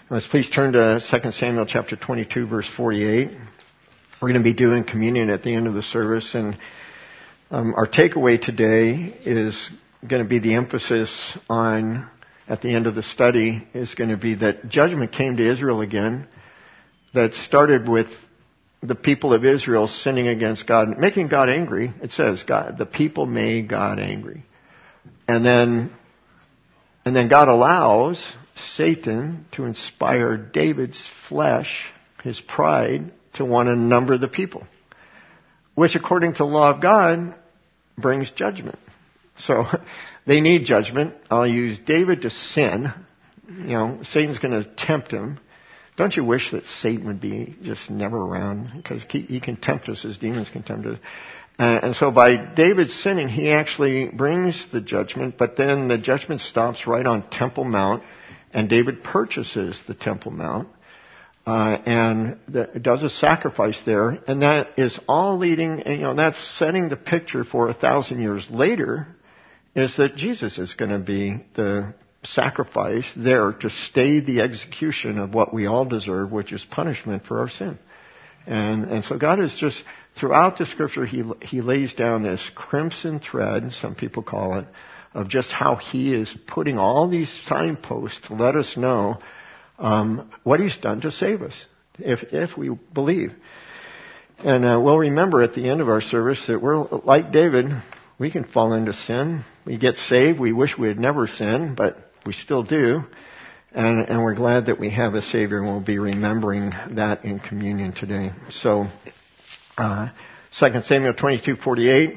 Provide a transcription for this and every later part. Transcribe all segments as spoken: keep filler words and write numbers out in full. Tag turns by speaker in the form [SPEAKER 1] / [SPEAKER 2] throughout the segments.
[SPEAKER 1] Let's please turn to Second Samuel chapter twenty-two, verse forty-eight. We're going to be doing communion at the end of the service, and um, our takeaway today is going to be the emphasis on, at the end of the study, is going to be that judgment came to Israel again, that started with the people of Israel sinning against God, making God angry. It says, God, the people made God angry. And then, and then God allows Satan to inspire David's flesh, his pride, to want to number the people, which according to the law of God brings judgment. So they need judgment. I'll use David to sin. You know, Satan's going to tempt him. Don't you wish that Satan would be just never around? Because he, he can tempt us as demons can tempt us. Uh, and so by David sinning, he actually brings the judgment, but then the judgment stops right on Temple Mount, and David purchases the Temple Mount, uh, and the, does a sacrifice there, and that is all leading, you know, that's setting the picture for a thousand years later, is that Jesus is going to be the sacrifice there to stay the execution of what we all deserve, which is punishment for our sin. And, and so God is just, throughout the scripture, he, he lays down this crimson thread, some people call it, of just how he is putting all these signposts to let us know um, what he's done to save us, if if we believe. And uh, we'll remember at the end of our service that we're like David. We can fall into sin. We get saved. We wish we had never sinned, but we still do. And, and we're glad that we have a Savior, and we'll be remembering that in communion today. So, uh, Second Samuel twenty-two forty-eight.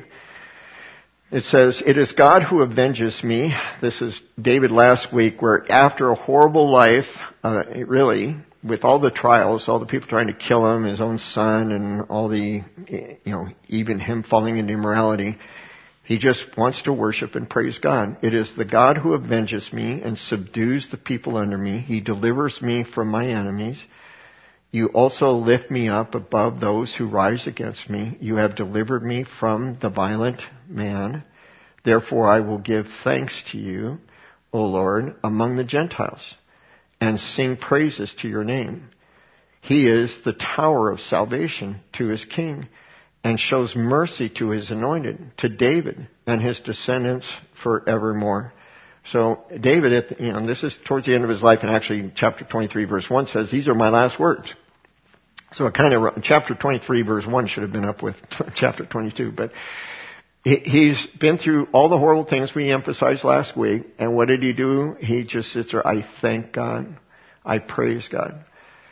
[SPEAKER 1] It says, "It is God who avenges me." This is David last week, where after a horrible life, uh, really, with all the trials, all the people trying to kill him, his own son, and all the, you know, even him falling into immorality, he just wants to worship and praise God. "It is the God who avenges me and subdues the people under me. He delivers me from my enemies. You also lift me up above those who rise against me. You have delivered me from the violent man. Therefore I will give thanks to you, O Lord, among the Gentiles, and sing praises to your name. He is the tower of salvation to his king, and shows mercy to his anointed, to David and his descendants forevermore." So David, at the, you know, this is towards the end of his life, and actually chapter twenty-three verse one says, "These are my last words." So it kind of, chapter twenty-three verse one should have been up with chapter twenty-two, but he, he's been through all the horrible things we emphasized last week, and what did he do? He just sits there, "I thank God, I praise God."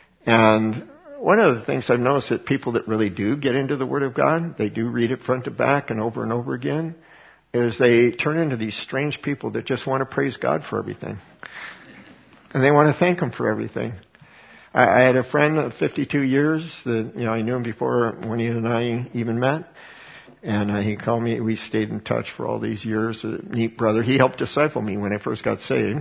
[SPEAKER 1] And one of the things I've noticed that people that really do get into the Word of God, they do read it front to back and over and over again, is they turn into these strange people that just want to praise God for everything. And they want to thank Him for everything. I, I had a friend of fifty-two years that, you know, I knew him before when he and I even met. And uh, he called me, we stayed in touch for all these years, a neat brother. He helped disciple me when I first got saved.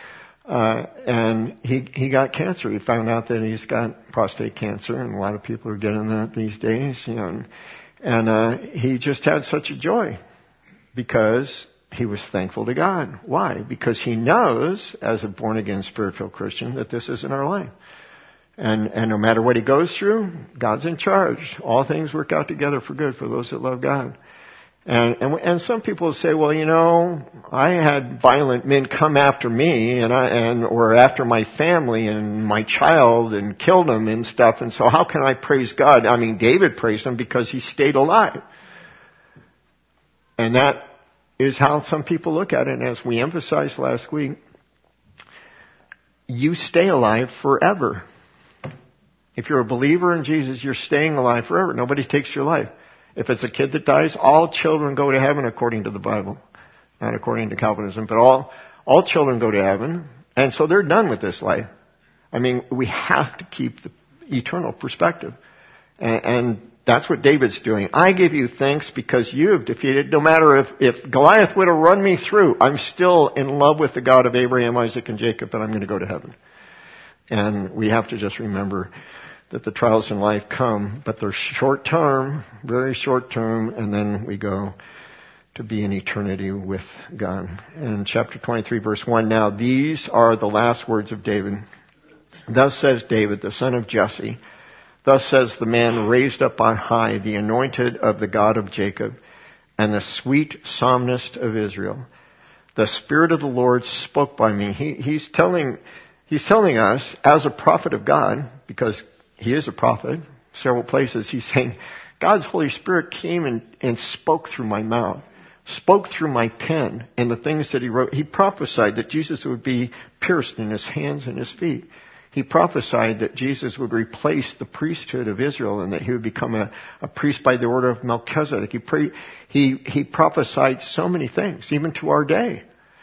[SPEAKER 1] Uh, and he, he got cancer. He found out that he's got prostate cancer, and a lot of people are getting that these days, you know. And, and uh, he just had such a joy because he was thankful to God. Why? Because he knows, as a born-again, Spirit-filled Christian, that this isn't our life. And, and no matter what he goes through, God's in charge. All things work out together for good for those that love God. And, and, and some people say, well, you know, I had violent men come after me and I, and, or after my family and my child and killed them and stuff. And so how can I praise God? I mean, David praised him because he stayed alive. And that is how some people look at it. And as we emphasized last week, you stay alive forever. If you're a believer in Jesus, you're staying alive forever. Nobody takes your life. If it's a kid that dies, all children go to heaven according to the Bible. Not according to Calvinism, but all, all children go to heaven. And so they're done with this life. I mean, we have to keep the eternal perspective. And, and that's what David's doing. I give you thanks because you have defeated, no matter if, if Goliath would have run me through, I'm still in love with the God of Abraham, Isaac, and Jacob, and I'm going to go to heaven. And we have to just remember that the trials in life come, but they're short term, very short term, and then we go to be in eternity with God. And chapter twenty-three, verse one, "Now these are the last words of David, Thus says David, the son of Jesse, thus says the man raised up on high, the anointed of the God of Jacob, and the sweet psalmist of Israel. The Spirit of the Lord spoke by me. He, he's telling, he's telling us as a prophet of God, because he is a prophet, several places he's saying, God's Holy Spirit came and, and spoke through my mouth, spoke through my pen, and the things that he wrote. He prophesied that Jesus would be pierced in his hands and his feet. He prophesied that Jesus would replace the priesthood of Israel and that he would become a, a priest by the order of Melchizedek. He, pre, he, he prophesied so many things, even to our day.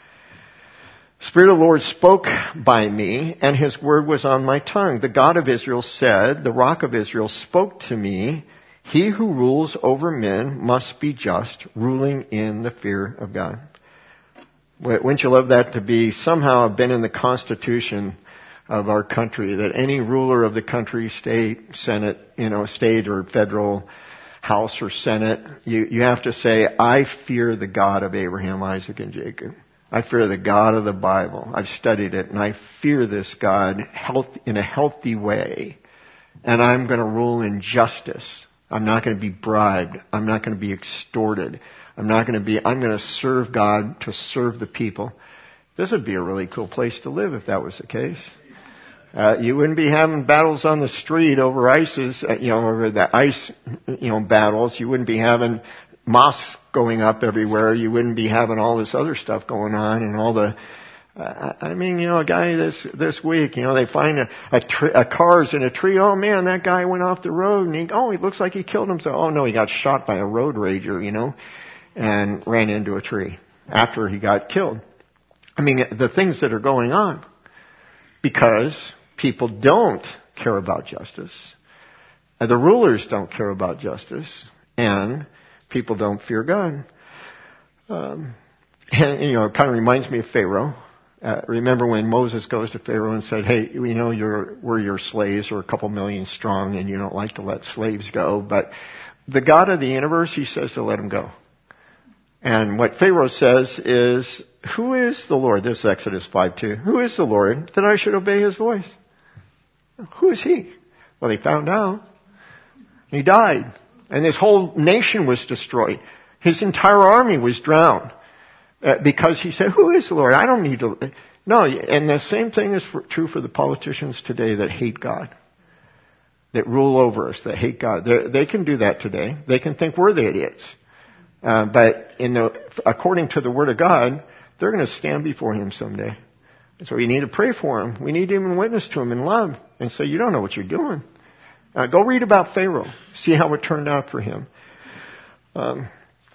[SPEAKER 1] Spirit of the Lord spoke by me, and his word was on my tongue. The God of Israel said, the rock of Israel spoke to me, he who rules over men must be just, ruling in the fear of God. Wouldn't you love that to be somehow been in the Constitution of our country, that any ruler of the country, state, Senate, you know, state or federal, House or Senate, you, you have to say, I fear the God of Abraham, Isaac, and Jacob. I fear the God of the Bible. I've studied it, and I fear this God health, in a healthy way. And I'm going to rule in justice. I'm not going to be bribed. I'm not going to be extorted. I'm not going to be, I'm going to serve God to serve the people. This would be a really cool place to live if that was the case. Uh, you wouldn't be having battles on the street over ISIS, uh, you know, over the ICE, you know, battles. You wouldn't be having mosques going up everywhere. You wouldn't be having all this other stuff going on and all the, uh, I mean, you know, a guy this, this week, you know, they find a, a, tree, a car's in a tree. Oh man, that guy went off the road and he, oh, he looks like he killed himself. Oh no, he got shot by a road rager, you know, and ran into a tree after he got killed. I mean, the things that are going on because people don't care about justice. The rulers don't care about justice. And people don't fear God. Um, and, you know, it kind of reminds me of Pharaoh. Uh, remember when Moses goes to Pharaoh and said, hey, we know you're, we're your slaves. We're a couple million strong and you don't like to let slaves go. But the God of the universe, he says to let them go. And what Pharaoh says is, who is the Lord? This is Exodus five two. Who is the Lord that I should obey his voice? Who is he? Well, he found out. He died. And his whole nation was destroyed. His entire army was drowned. Uh, because he said, who is the Lord? I don't need to. No, and the same thing is for, true for the politicians today that hate God. That rule over us, that hate God. They're, they can do that today. They can think we're the idiots. Uh, but in the, according to the Word of God, they're going to stand before him someday. So we need to pray for him. We need to even witness to him in love and say, you don't know what you're doing. Uh, go read about Pharaoh. See how it turned out for him. Um,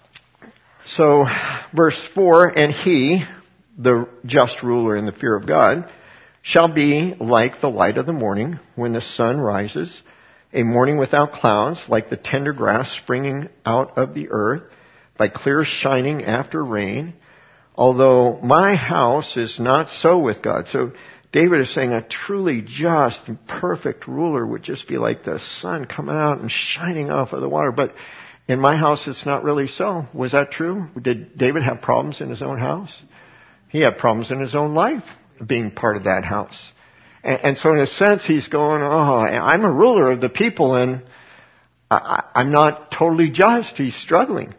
[SPEAKER 1] so, verse four, and he, the just ruler in the fear of God, shall be like the light of the morning when the sun rises, a morning without clouds, like the tender grass springing out of the earth, by clear shining after rain. Although my house is not so with God. So David is saying a truly just and perfect ruler would just be like the sun coming out and shining off of the water. But in my house, it's not really so. Was that true? Did David have problems in his own house? He had problems in his own life being part of that house. And, and so in a sense, he's going, oh, I'm a ruler of the people and I, I'm not totally just. He's struggling.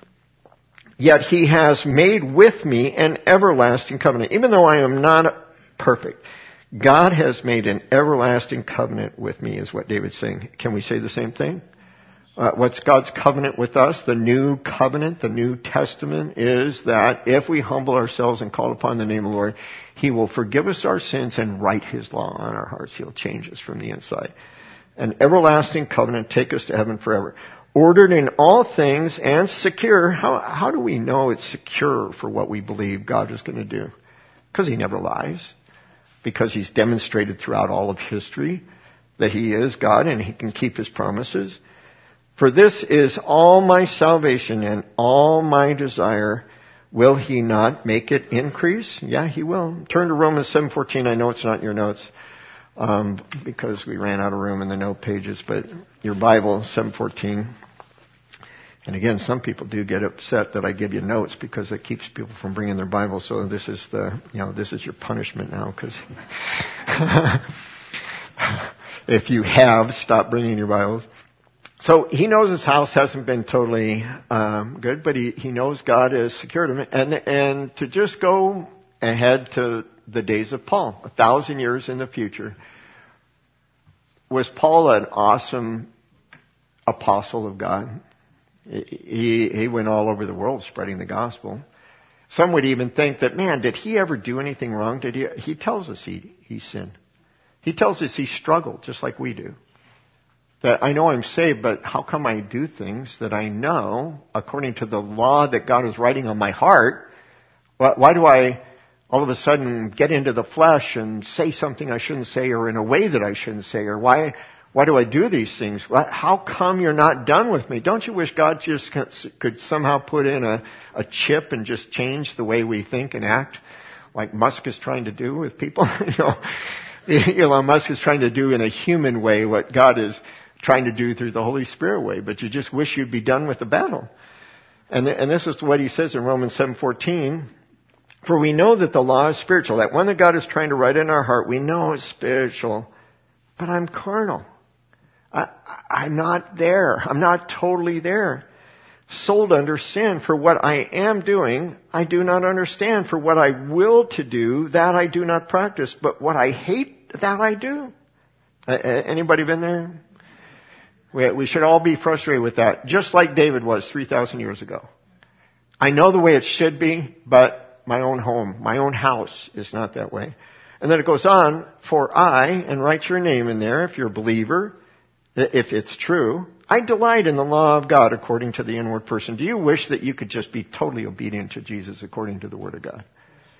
[SPEAKER 1] Yet he has made with me an everlasting covenant. Even though I am not perfect, God has made an everlasting covenant with me, is what David's saying. Can we say the same thing? Uh, what's God's covenant with us? The new covenant, the New Testament, is that if we humble ourselves and call upon the name of the Lord, he will forgive us our sins and write his law on our hearts. He'll change us from the inside. An everlasting covenant, take us to heaven forever. Ordered in all things and secure. How, how do we know it's secure for what we believe God is going to do? Because he never lies. Because he's demonstrated throughout all of history that he is God and he can keep his promises. For this is all my salvation and all my desire. Will he not make it increase? Yeah, he will. Turn to Romans seven fourteen. I know it's not in your notes. Um, because we ran out of room in the note pages, but your Bible, seven fourteen. And again, some people do get upset that I give you notes because it keeps people from bringing their Bible. So this is the, you know, this is your punishment now. Because if you have, stop bringing your Bibles. So he knows his house hasn't been totally um, good, but he, he knows God has secured him. And, and to just go ahead to the days of Paul, a thousand years in the future, was Paul an awesome apostle of God? He, he went all over the world spreading the gospel. Some would even think that, man, did he ever do anything wrong? Did he? He tells us he, he sinned. He tells us he struggled just like we do. That I know I'm saved, but how come I do things that I know, according to the law that God is writing on my heart, why, why do I all of a sudden get into the flesh and say something I shouldn't say or in a way that I shouldn't say? Or why why do I do these things? How come you're not done with me? Don't you wish God just could somehow put in a, a chip and just change the way we think and act, like Musk is trying to do with people? you know, Elon Musk is trying to do in a human way what God is trying to do through the Holy Spirit way, but you just wish you'd be done with the battle. And, and this is what he says in Romans seven fourteen. For we know that the law is spiritual. That one that God is trying to write in our heart, we know is spiritual. But I'm carnal. I, I'm not there. I'm not totally there. Sold under sin. For what I am doing, I do not understand. For what I will to do, that I do not practice. But what I hate, that I do. Uh, anybody been there? We should all be frustrated with that, just like David was three thousand years ago. I know the way it should be, but my own home, my own house is not that way. And then it goes on, for I, and write your name in there if you're a believer, if it's true, I delight in the law of God according to the inward person. Do you wish that you could just be totally obedient to Jesus according to the Word of God?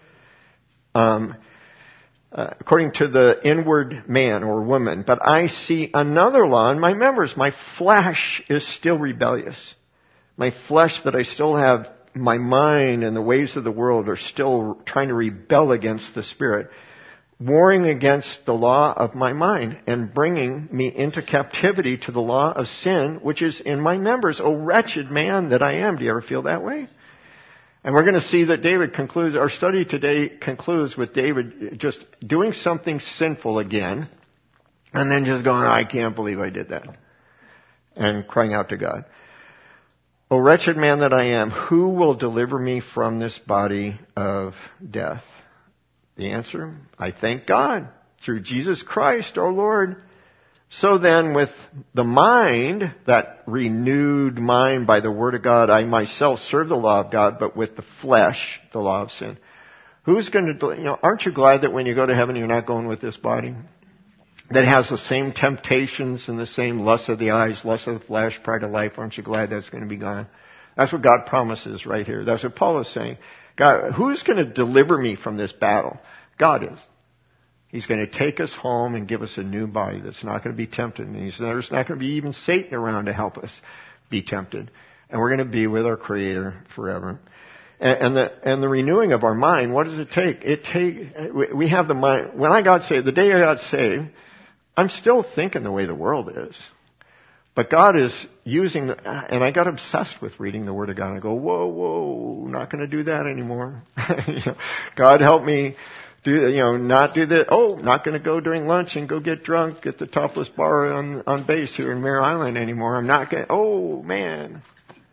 [SPEAKER 1] Um, Uh, according to the inward man or woman. But I see another law in my members. My flesh is still rebellious. My flesh that I still have, my mind and the ways of the world are still trying to rebel against the Spirit, warring against the law of my mind and bringing me into captivity to the law of sin, which is in my members. O wretched man that I am. Do you ever feel that way? And we're going to see that David concludes, our study today concludes with David just doing something sinful again, and then just going, I can't believe I did that, and crying out to God. O wretched man that I am, who will deliver me from this body of death? The answer, I thank God, through Jesus Christ our Lord. So then, with the mind, that renewed mind by the Word of God, I myself serve the law of God, but with the flesh, the law of sin. Who's going to, you know, aren't you glad that when you go to heaven, you're not going with this body? That has the same temptations and the same lust of the eyes, lust of the flesh, pride of life. Aren't you glad that's going to be gone? That's what God promises right here. That's what Paul is saying. God, who's going to deliver me from this battle? God is. He's going to take us home and give us a new body that's not going to be tempted. And he's, there's not going to be even Satan around to help us be tempted. And we're going to be with our Creator forever. And, and the and the renewing of our mind, what does it take? It take we have the mind. When I got saved, the day I got saved, I'm still thinking the way the world is. But God is using, the, and I got obsessed with reading the Word of God. I go, whoa, whoa, not going to do that anymore. you know, God help me. Do, you know, not do that. Oh, not going to go during lunch and go get drunk at the topless bar on, on base here in Mare Island anymore. I'm not going to, oh man.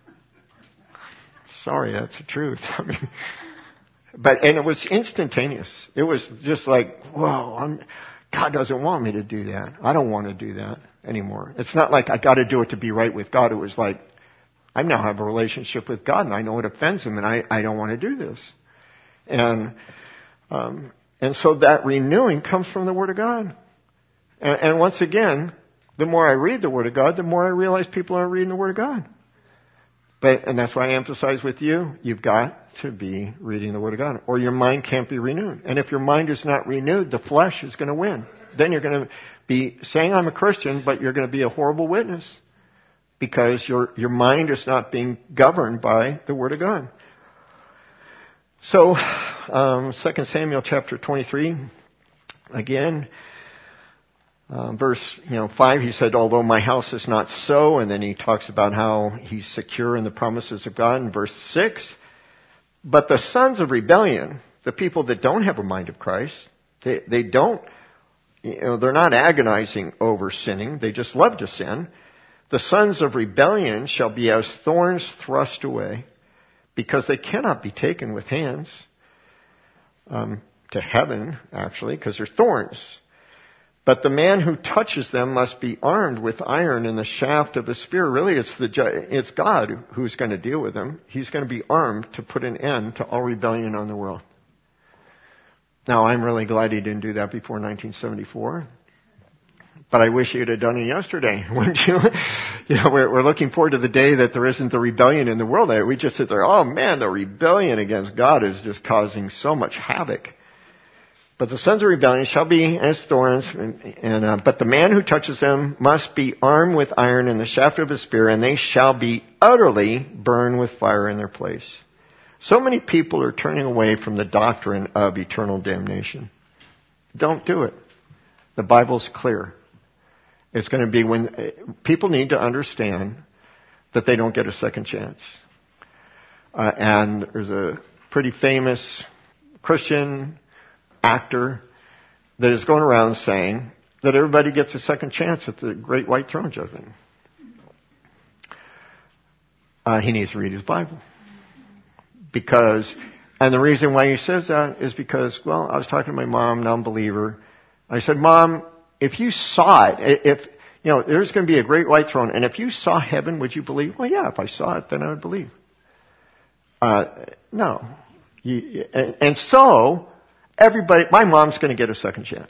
[SPEAKER 1] Sorry, that's the truth. I mean, but, and it was instantaneous. It was just like, whoa, I'm, God doesn't want me to do that. I don't want to do that anymore. It's not like I got to do it to be right with God. It was like, I now have a relationship with God and I know it offends Him and I, I don't want to do this. And, um, And so that renewing comes from the Word of God. And, and once again, the more I read the Word of God, the more I realize people aren't reading the Word of God. But, and that's why I emphasize with you, you've got to be reading the Word of God, or your mind can't be renewed. And if your mind is not renewed, the flesh is going to win. Then you're going to be saying I'm a Christian, but you're going to be a horrible witness because your your mind is not being governed by the Word of God. So, um, Second Samuel chapter twenty-three, again, uh, verse, you know, five, he said, although my house is not so, and then he talks about how he's secure in the promises of God in verse six. But the sons of rebellion, the people that don't have a mind of Christ, they, they don't You know, they're not agonizing over sinning. They just love to sin. The sons of rebellion shall be as thorns thrust away, because they cannot be taken with hands um, to heaven, actually, because they're thorns. But the man who touches them must be armed with iron in the shaft of the spear. Really, it's the it's God who's going to deal with them. He's going to be armed to put an end to all rebellion on the world. Now, I'm really glad he didn't do that before nineteen seventy-four. But I wish he would have done it yesterday, wouldn't you? You know, we're, we're looking forward to the day that there isn't the rebellion in the world. We just sit there, oh man, the rebellion against God is just causing so much havoc. But the sons of rebellion shall be as thorns, and, and uh, but the man who touches them must be armed with iron in the shaft of his spear, and they shall be utterly burned with fire in their place. So many people are turning away from the doctrine of eternal damnation. Don't do it. The Bible's clear. It's going to be when people need to understand that they don't get a second chance. Uh, and there's a pretty famous Christian actor that is going around saying that everybody gets a second chance at the great white throne judgment. Uh, he needs to read his Bible. Because, and the reason why he says that is because, well, I was talking to my mom, non-believer. I said, Mom, if you saw it, if, you know, there's going to be a great white throne, and if you saw heaven, would you believe? Well, yeah, if I saw it, then I would believe. Uh, no. You, and, and so, everybody, my mom's going to get a second chance.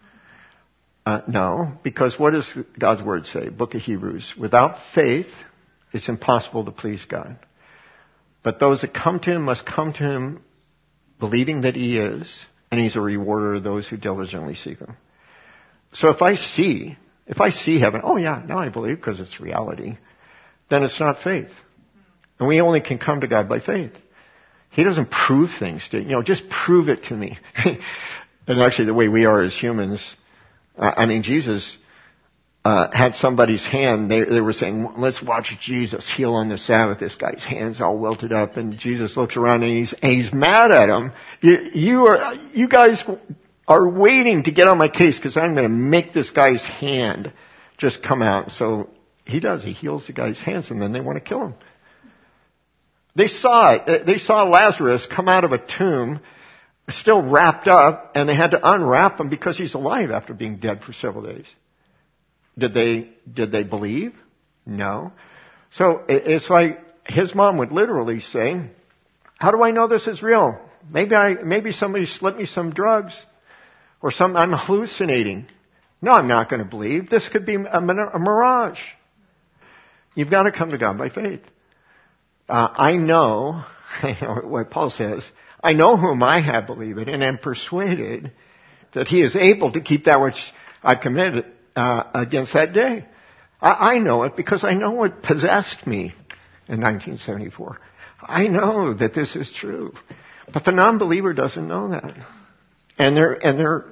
[SPEAKER 1] Uh, no, because what does God's Word say? Book of Hebrews. Without faith, it's impossible to please God. But those that come to Him must come to Him believing that He is, and He's a rewarder of those who diligently seek Him. So if I see, if I see heaven, oh yeah, now I believe because it's reality, then it's not faith. And we only can come to God by faith. He doesn't prove things to, you know, just prove it to me. And actually the way we are as humans, uh, I mean, Jesus uh, had somebody's hand, they, they were saying, let's watch Jesus heal on the Sabbath. This guy's hand's all welted up, and Jesus looks around and he's, and he's mad at him. You, you are, you guys are waiting to get on my case because I'm going to make this guy's hand just come out. So he does. He heals the guy's hands, and then they want to kill him. They saw it. They saw Lazarus come out of a tomb, still wrapped up, and they had to unwrap him because he's alive after being dead for several days. Did they, did they believe? No. So it's like his mom would literally say, how do I know this is real? Maybe I, maybe somebody slipped me some drugs, or some, I'm hallucinating. No, I'm not going to believe. This could be a, a mirage. You've got to come to God by faith. Uh, I know, what Paul says, I know whom I have believed and am persuaded that He is able to keep that which I've committed uh, against that day. I, I know it because I know what possessed me in nineteen seventy-four. I know that this is true. But the non-believer doesn't know that. And they're, and they're,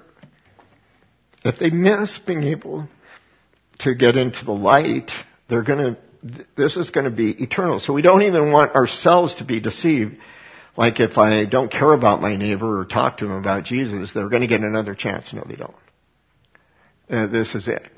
[SPEAKER 1] if they miss being able to get into the light, they're going to, this is going to be eternal. So we don't even want ourselves to be deceived. Like if I don't care about my neighbor or talk to him about Jesus, they're going to get another chance. No, they don't. Uh, this is it.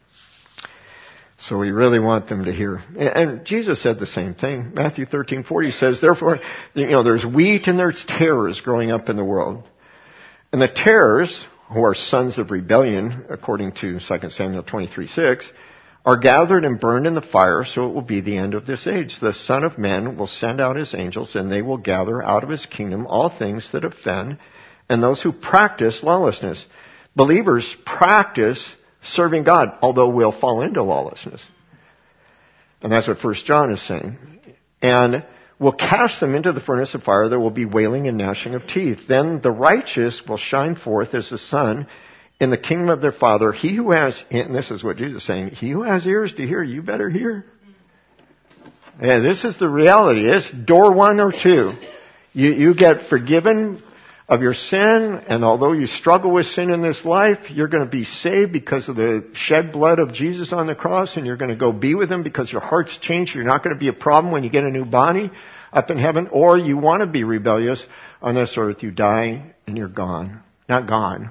[SPEAKER 1] So we really want them to hear. And Jesus said the same thing. Matthew thirteen forty says, therefore, you know, there's wheat and there's tares growing up in the world. And the tares, who are sons of rebellion, according to Second Samuel twenty-three six, are gathered and burned in the fire, so it will be the end of this age. The Son of Man will send out His angels, and they will gather out of His kingdom all things that offend, and those who practice lawlessness. Believers practice serving God, although we'll fall into lawlessness. And that's what First John is saying. And will cast them into the furnace of fire. There will be wailing and gnashing of teeth. Then the righteous will shine forth as the sun in the kingdom of their Father. He who has, and this is what Jesus is saying, he who has ears to hear, you better hear. Yeah, this is the reality. It's door one or two. You, you get forgiven of your sin, and although you struggle with sin in this life, you're going to be saved because of the shed blood of Jesus on the cross, and you're going to go be with Him because your heart's changed. You're not going to be a problem when you get a new body up in heaven, or you want to be rebellious on this earth. You die and you're gone. Not gone.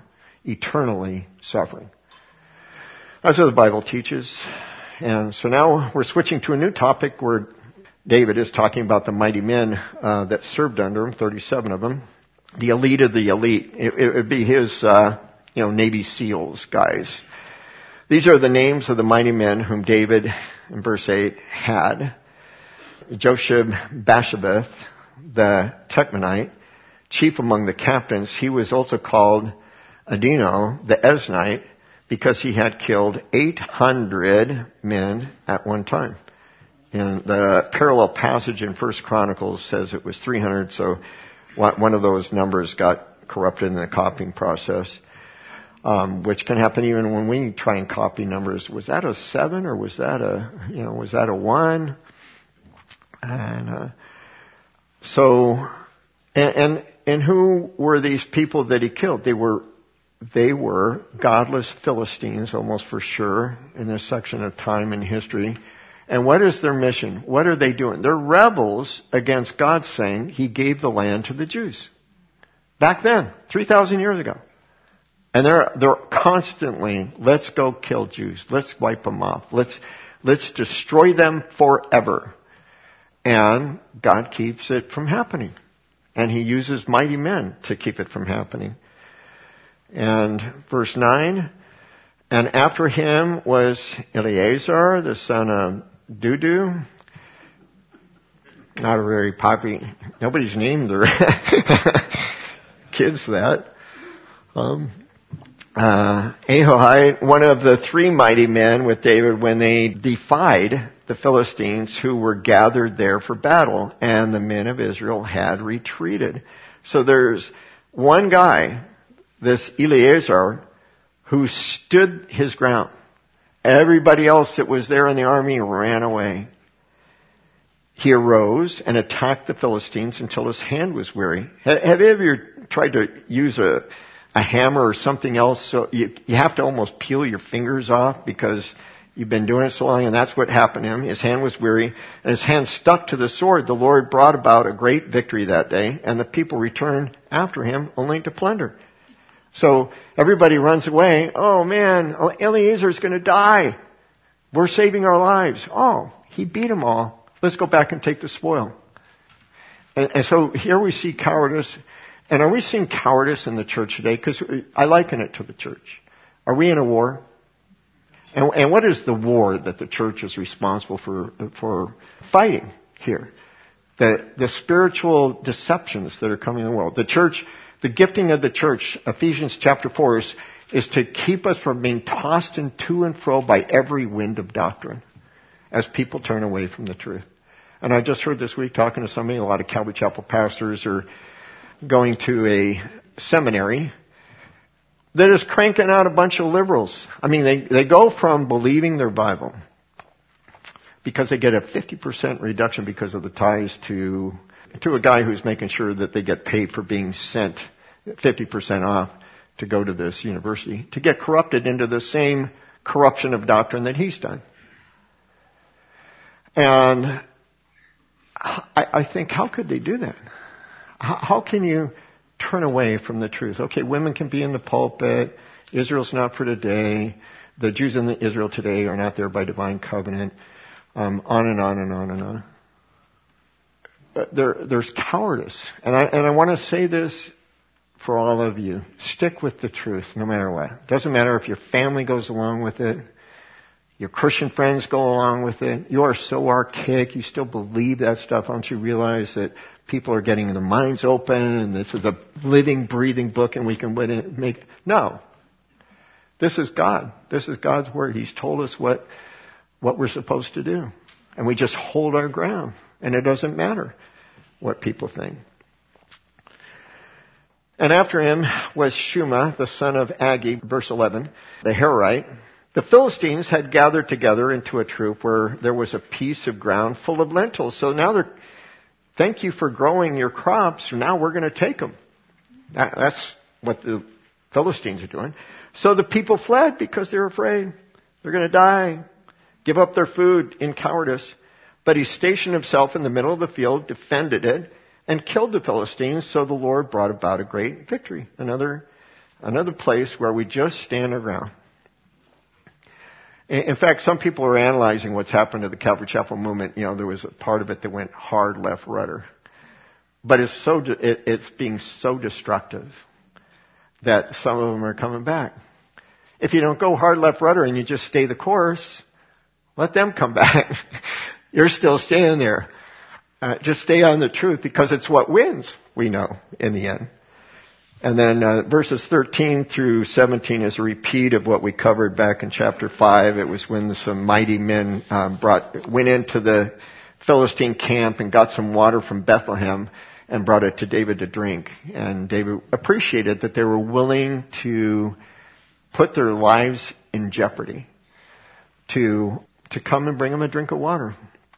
[SPEAKER 1] eternally suffering. That's what the Bible teaches. And so now we're switching to a new topic where David is talking about the mighty men uh, that served under him, thirty-seven of them. The elite of the elite. It, it would be his, uh, you know, Navy SEALs guys. These are the names of the mighty men whom David, in verse eight, had. Josheb-Basshebeth, the Techmanite, chief among the captains. He was also called Adino, the Eznite, because he had killed eight hundred men at one time. And the parallel passage in First Chronicles says it was three hundred, so one of those numbers got corrupted in the copying process, um, which can happen even when we try and copy numbers. Was that a seven or was that a, you know, was that a one? And uh, so, and, and and who were these people that he killed? They were they were godless Philistines, almost for sure, in this section of time in history. And what is their mission? What are they doing? They're rebels against God, saying he gave the land to the Jews. Back then, three thousand years ago. And they're, they're constantly, let's go kill Jews. Let's wipe them off. Let's, let's destroy them forever. And God keeps it from happening. And he uses mighty men to keep it from happening. And verse nine, and after him was Eleazar, the son of Dudu. Not a very popular, nobody's named their kids that. Um, uh, Ahohite, one of the three mighty men with David when they defied the Philistines who were gathered there for battle, and the men of Israel had retreated. So there's one guy, this Eleazar, who stood his ground. Everybody else that was there in the army ran away. He arose and attacked the Philistines until his hand was weary. Have you ever tried to use a, a hammer or something else? So you, you have to almost peel your fingers off because you've been doing it so long, and that's what happened to him. His hand was weary, and his hand stuck to the sword. The Lord brought about a great victory that day, and the people returned after him only to plunder. So everybody runs away. Oh man, Eleazar's going to die. We're saving our lives. Oh, he beat them all. Let's go back and take the spoil. And, and so here we see cowardice. And are we seeing cowardice in the church today? Because I liken it to the church. Are we in a war? And, and what is the war that the church is responsible for for fighting here? The the spiritual deceptions that are coming in the world. The church. The gifting of the church, Ephesians chapter four, is, is to keep us from being tossed in to and fro by every wind of doctrine as people turn away from the truth. And I just heard this week talking to somebody, a lot of Calvary Chapel pastors are going to a seminary that is cranking out a bunch of liberals. I mean, they, they go from believing their Bible because they get a fifty percent reduction because of the ties to, to a guy who's making sure that they get paid for being sent fifty percent off to go to this university, to get corrupted into the same corruption of doctrine that he's done. And I, I think, how could they do that? How, how can you turn away from the truth? Okay, women can be in the pulpit. Israel's not for today. The Jews in Israel today are not there by divine covenant. Um, on and on and on and on. But there, there's cowardice. And I, and I want to say this for all of you. Stick with the truth no matter what. Doesn't matter if your family goes along with it. Your Christian friends go along with it. You are so archaic. You still believe that stuff. Don't you realize that people are getting their minds open and this is a living, breathing book and we can make... No. This is God. This is God's Word. He's told us what, what we're supposed to do. And we just hold our ground. And it doesn't matter what people think. And after him was Shuma, the son of Agi, verse eleven, the Herite. The Philistines had gathered together into a troop where there was a piece of ground full of lentils. So now they're, thank you for growing your crops. Now we're going to take them. That, that's what the Philistines are doing. So the people fled because they're afraid. They're going to die. Give up their food in cowardice. But he stationed himself in the middle of the field, defended it, and killed the Philistines. So the Lord brought about a great victory. Another Another place where we just stand around. In fact, some people are analyzing what's happened to the Calvary Chapel movement. You know, there was a part of it that went hard left rudder. But it's so, it, it's being so destructive that some of them are coming back. If you don't go hard left rudder and you just stay the course, let them come back. You're still staying there. Uh, just stay on the truth because it's what wins, we know, in the end. And then uh, verses thirteen through seventeen is a repeat of what we covered back in chapter five. It was when some mighty men um, brought went into the Philistine camp and got some water from Bethlehem and brought it to David to drink. And David appreciated that they were willing to put their lives in jeopardy to to come and bring him a drink of water.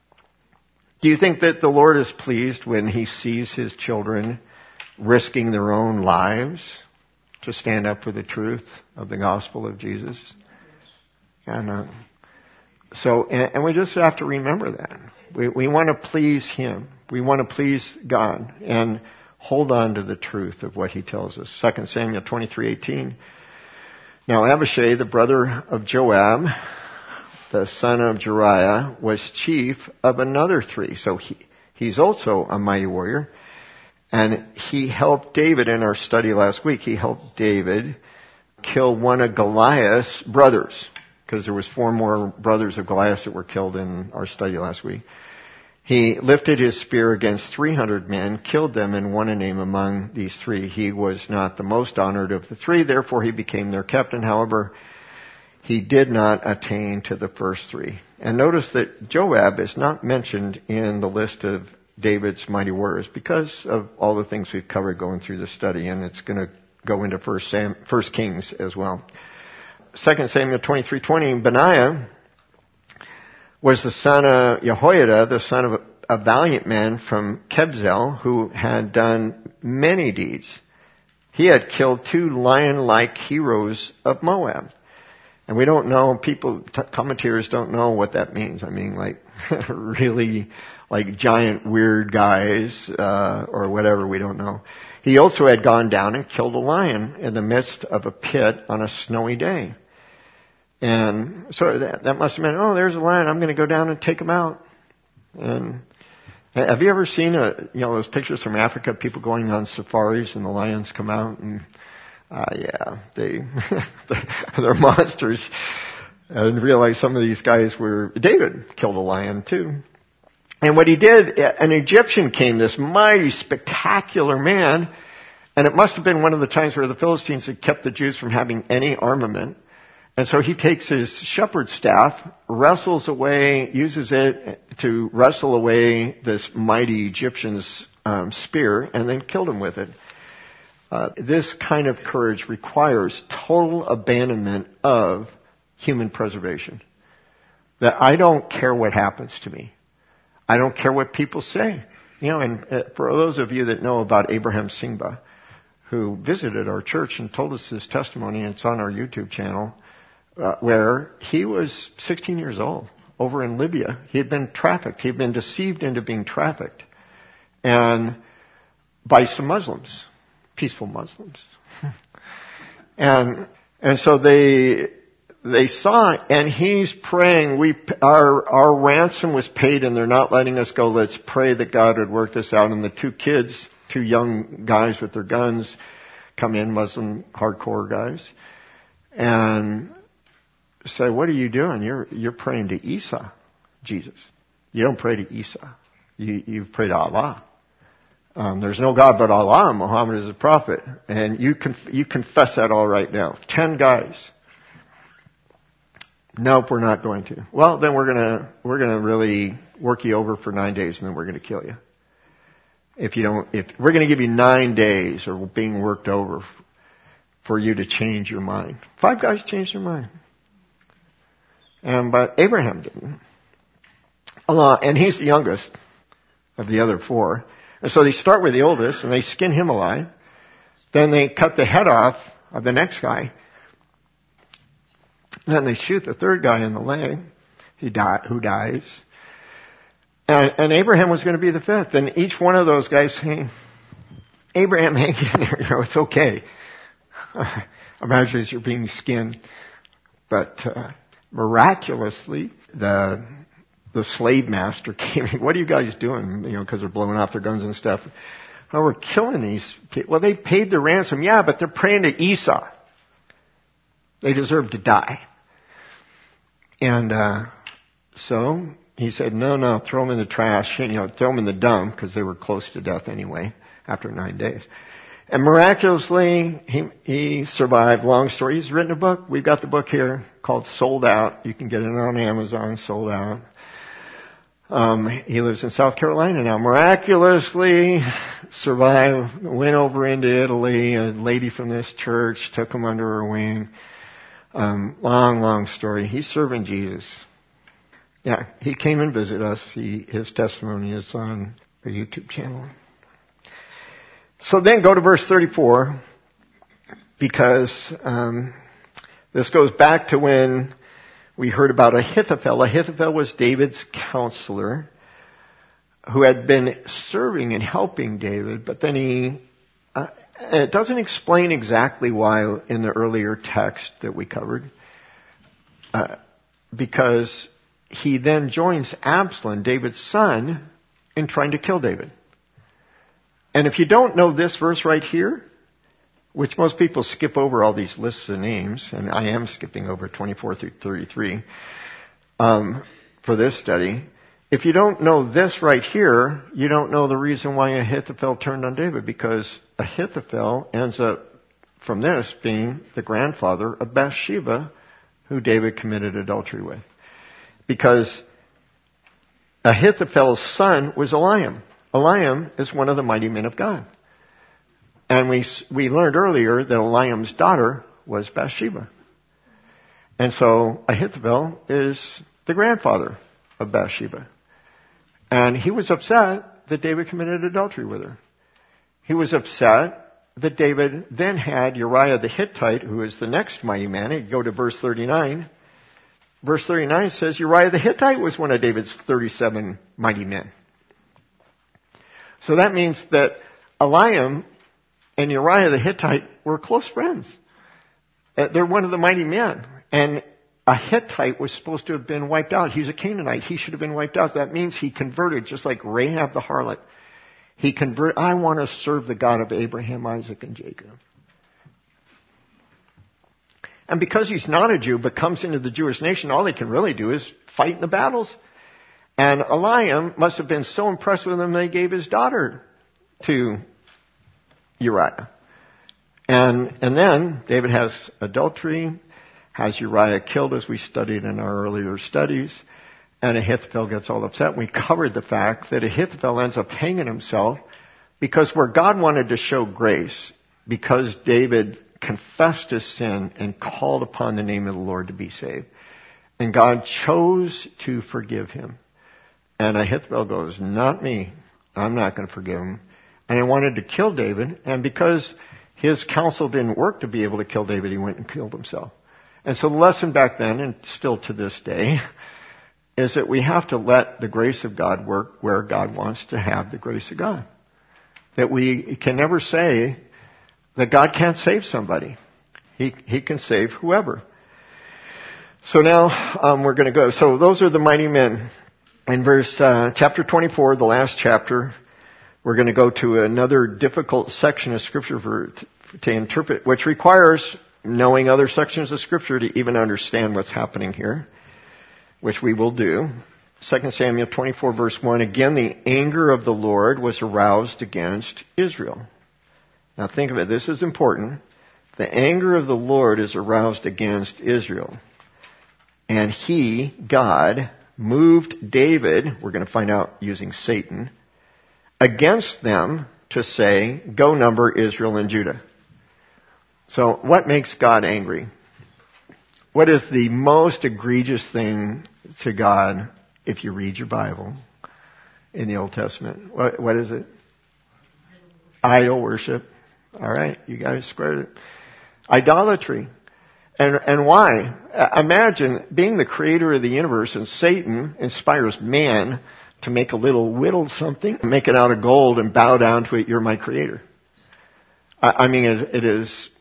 [SPEAKER 1] Do you think that the Lord is pleased when he sees his children risking their own lives to stand up for the truth of the gospel of Jesus? And uh, so, and, and we just have to remember that. We, we want to please him. We want to please God and hold on to the truth of what he tells us. Second Samuel twenty-three eighteen. Now Abishai, the brother of Joab, the son of Jeriah, was chief of another three. So he, he's also a mighty warrior. And he helped David in our study last week. He helped David kill one of Goliath's brothers, because there was four more brothers of Goliath that were killed in our study last week. He lifted his spear against three hundred men, killed them, and won a name among these three. He was not the most honored of the three, therefore he became their captain. However, he did not attain to the first three. And notice that Joab is not mentioned in the list of David's mighty warriors because of all the things we've covered going through the study, and it's going to go into First Sam, First Kings as well. Second Samuel twenty-three twenty. Benaiah was the son of Jehoiada, the son of a, a valiant man from Kebzel, who had done many deeds. He had killed two lion-like heroes of Moab. And we don't know, people, t- commentators don't know what that means. I mean, like, really, like giant weird guys, uh, or whatever, we don't know. He also had gone down and killed a lion in the midst of a pit on a snowy day. And so that, that must have meant, oh, there's a lion, I'm going to go down and take him out. And have you ever seen a, you know, those pictures from Africa, people going on safaris and the lions come out and, uh, yeah, they, they're monsters. I didn't realize some of these guys were, David killed a lion too. And what he did, an Egyptian came, this mighty, spectacular man, and it must have been one of the times where the Philistines had kept the Jews from having any armament. And so he takes his shepherd's staff, wrestles away, uses it to wrestle away this mighty Egyptian's um, spear, and then killed him with it. Uh, this kind of courage requires total abandonment of human preservation. That I don't care what happens to me. I don't care what people say. You know, and uh, for those of you that know about Abraham Singba, who visited our church and told us his testimony, and it's on our YouTube channel, uh, where he was sixteen years old over in Libya. He had been trafficked. He had been deceived into being trafficked. And by some Muslims, peaceful Muslims. and, and so they, They saw it, and he's praying, we, our, our ransom was paid and they're not letting us go. Let's pray that God would work this out. And the two kids, two young guys with their guns come in, Muslim hardcore guys, and say, what are you doing? You're, you're praying to Isa, Jesus. You don't pray to Isa. You, you pray to Allah. Um, there's no God but Allah. Muhammad is a prophet. And you conf- you confess that all right now. Ten guys. Nope, we're not going to. Well, then we're gonna, we're gonna really work you over for nine days and then we're gonna kill you. If you don't, if, we're gonna give you nine days or being worked over for you to change your mind. Five guys changed their mind. And, but Abraham didn't. Allah, and he's the youngest of the other four. And so they start with the oldest and they skin him alive. Then they cut the head off of the next guy. Then they shoot the third guy in the leg, he die, who dies. And, and Abraham was going to be the fifth. And each one of those guys saying, Abraham, hang in there, you know, it's okay. Imagine as you're being skinned. But uh, miraculously, the the slave master came in. What are you guys doing? You know, because they're blowing off their guns and stuff. Oh, we're killing these people. Well, they paid the ransom. Yeah, but they're praying to Esau. They deserve to die. And uh so he said, no, no, throw them in the trash. You know, throw them in the dump, because they were close to death anyway after nine days. And miraculously, he he survived. Long story. He's written a book. We've got the book here called Sold Out. You can get it on Amazon, Sold Out. Um, he lives in South Carolina now. Miraculously survived, went over into Italy. A lady from this church took him under her wing. Um, long, long story. He's serving Jesus. Yeah, he came and visited us. He, his testimony is on our YouTube channel. So then go to verse thirty-four, because um, this goes back to when we heard about Ahithophel. Ahithophel was David's counselor who had been serving and helping David, but then he, uh, it doesn't explain exactly why in the earlier text that we covered, uh, because he then joins Absalom, David's son, in trying to kill David. And if you don't know this verse right here, which most people skip over all these lists of names, and I am skipping over twenty-four through thirty-three um, for this study. If you don't know this right here, you don't know the reason why Ahithophel turned on David, because Ahithophel ends up, from this, being the grandfather of Bathsheba, who David committed adultery with. Because Ahithophel's son was Eliam. Eliam is one of the mighty men of God. And we we learned earlier that Eliam's daughter was Bathsheba. And so Ahithophel is the grandfather of Bathsheba. And he was upset that David committed adultery with her. He was upset that David then had Uriah the Hittite, who is the next mighty man. You go to verse thirty-nine. Verse thirty-nine says Uriah the Hittite was one of David's thirty-seven mighty men. So that means that Eliam and Uriah the Hittite were close friends. They're one of the mighty men. And a Hittite was supposed to have been wiped out. He's a Canaanite. He should have been wiped out. That means he converted, just like Rahab the harlot. He converted, I want to serve the God of Abraham, Isaac, and Jacob. And because he's not a Jew, but comes into the Jewish nation, all he can really do is fight in the battles. And Eliam must have been so impressed with him, they gave his daughter to Uriah. And, and then David has adultery, has Uriah killed, as we studied in our earlier studies, and Ahithophel gets all upset. We covered the fact that Ahithophel ends up hanging himself because where God wanted to show grace, because David confessed his sin and called upon the name of the Lord to be saved, and God chose to forgive him. And Ahithophel goes, not me. I'm not going to forgive him. And he wanted to kill David. And because his counsel didn't work to be able to kill David, he went and killed himself. And so the lesson back then, and still to this day, is that we have to let the grace of God work where God wants to have the grace of God. That we can never say that God can't save somebody. He, he can save whoever. So now um, we're going to go. So those are the mighty men. In verse uh, chapter twenty-four, the last chapter, we're going to go to another difficult section of Scripture for, to interpret, which requires knowing other sections of Scripture to even understand what's happening here, which we will do. Second Samuel twenty-four, verse one, again, the anger of the Lord was aroused against Israel. Now think of it. This is important. The anger of the Lord is aroused against Israel. And he, God, moved David, we're going to find out using Satan, against them to say, go number Israel and Judah. So what makes God angry? What is the most egregious thing to God if you read your Bible in the Old Testament? What, what is it? Idol worship. All right, you guys squared it. Idolatry. And, and why? Imagine being the creator of the universe and Satan inspires man to make a little whittled something, make it out of gold and bow down to it. You're my creator. I, I mean, it, it is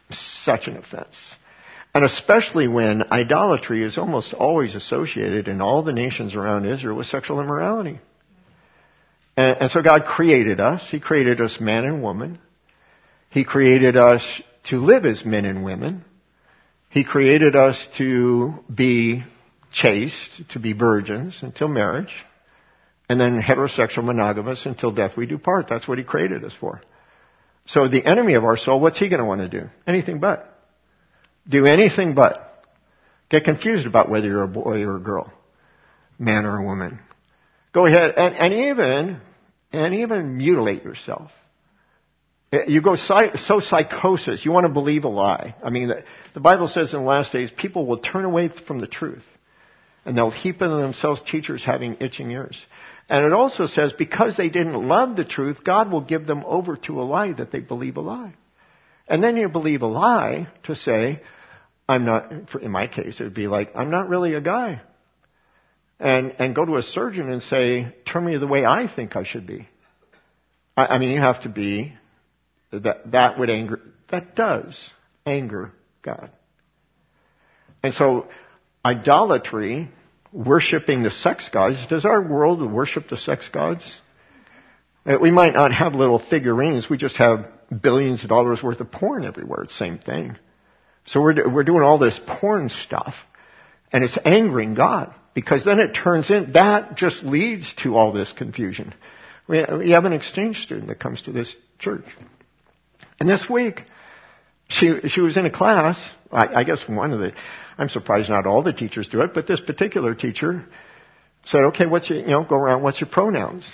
[SPEAKER 1] such an offense. And especially when idolatry is almost always associated in all the nations around Israel with sexual immorality. And, and so God created us. He created us man and woman. He created us to live as men and women. He created us to be chaste, to be virgins until marriage. And then heterosexual monogamous until death we do part. That's what He created us for. So the enemy of our soul, what's he going to want to do? Anything but. Do anything but. Get confused about whether you're a boy or a girl. Man or a woman. Go ahead and, and even, and even mutilate yourself. You go so psychosis. You want to believe a lie. I mean, the, the Bible says in the last days, people will turn away from the truth. And they'll heap into themselves teachers having itching ears. And it also says, because they didn't love the truth, God will give them over to a lie that they believe a lie. And then you believe a lie to say, I'm not, in my case, it would be like, I'm not really a guy. And, and go to a surgeon and say, turn me the way I think I should be. I, I mean, you have to be, that, that would anger, that does anger God. And so, idolatry, worshiping the sex gods, does our world worship the sex gods? We might not have little figurines, we just have billions of dollars worth of porn everywhere. It's the same thing. So we're, we're doing all this porn stuff, and it's angering God, because then it turns in, that just leads to all this confusion. We, we have an exchange student that comes to this church. And this week, she, she was in a class, I, I guess one of the, I'm surprised not all the teachers do it, but this particular teacher said, okay, what's your, you know, go around, what's your pronouns?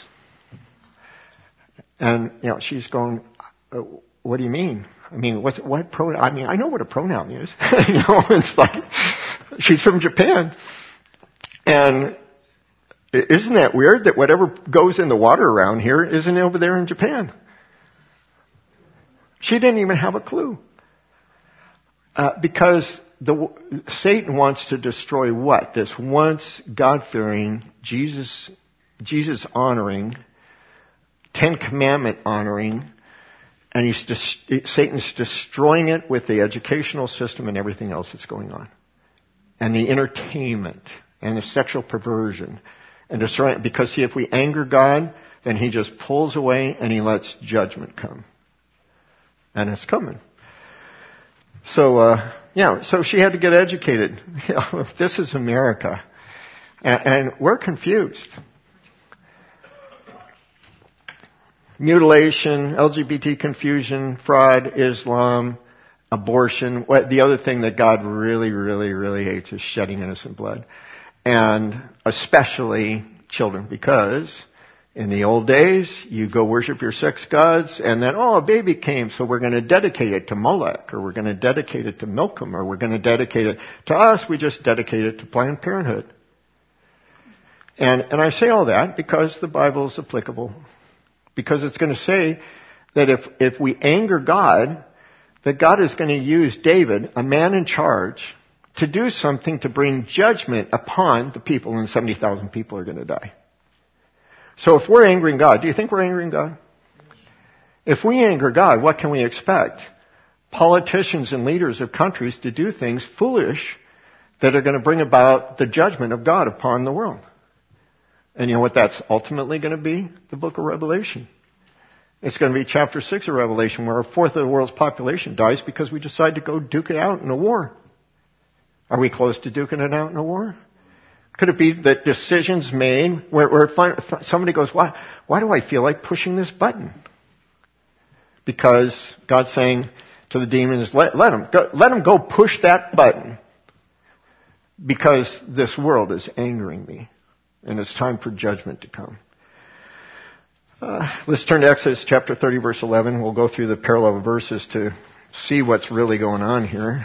[SPEAKER 1] And, you know, she's going, what do you mean? I mean, what's, what pronoun? I mean, I know what a pronoun is. you know, it's like, she's from Japan. And isn't that weird that whatever goes in the water around here isn't over there in Japan? She didn't even have a clue. Uh, because the, Satan wants to destroy what? This once God-fearing, Jesus, Jesus honoring, Ten Commandment honoring, and he's dis- Satan's destroying it with the educational system and everything else that's going on. And the entertainment and the sexual perversion and destroying it. Because see, if we anger God, then He just pulls away and He lets judgment come. And it's coming. So, uh, yeah, so she had to get educated. You know, this is America. And, and we're confused. Mutilation, L G B T confusion, fraud, Islam, abortion. What, the other thing that God really, really, really hates is shedding innocent blood. And especially children, because in the old days, you go worship your sex gods, and then, oh, a baby came, so we're going to dedicate it to Molech, or we're going to dedicate it to Milcom, or we're going to dedicate it to us. We just dedicate it to Planned Parenthood. And, and I say all that because the Bible is applicable. Because it's going to say that if, if we anger God, that God is going to use David, a man in charge, to do something to bring judgment upon the people, and seventy thousand people are going to die. So if we're angering God, do you think we're angering God? If we anger God, what can we expect? Politicians and leaders of countries to do things foolish that are going to bring about the judgment of God upon the world. And you know what that's ultimately going to be? The book of Revelation. It's going to be chapter six of Revelation, where a fourth of the world's population dies because we decide to go duke it out in a war. Are we close to duking it out in a war? Could it be that decisions made where, where somebody goes, why, why do I feel like pushing this button? Because God's saying to the demons, let, let them go, let them go push that button. Because this world is angering me. And it's time for judgment to come. Uh, let's turn to Exodus chapter thirty, verse eleven. We'll go through the parallel verses to see what's really going on here.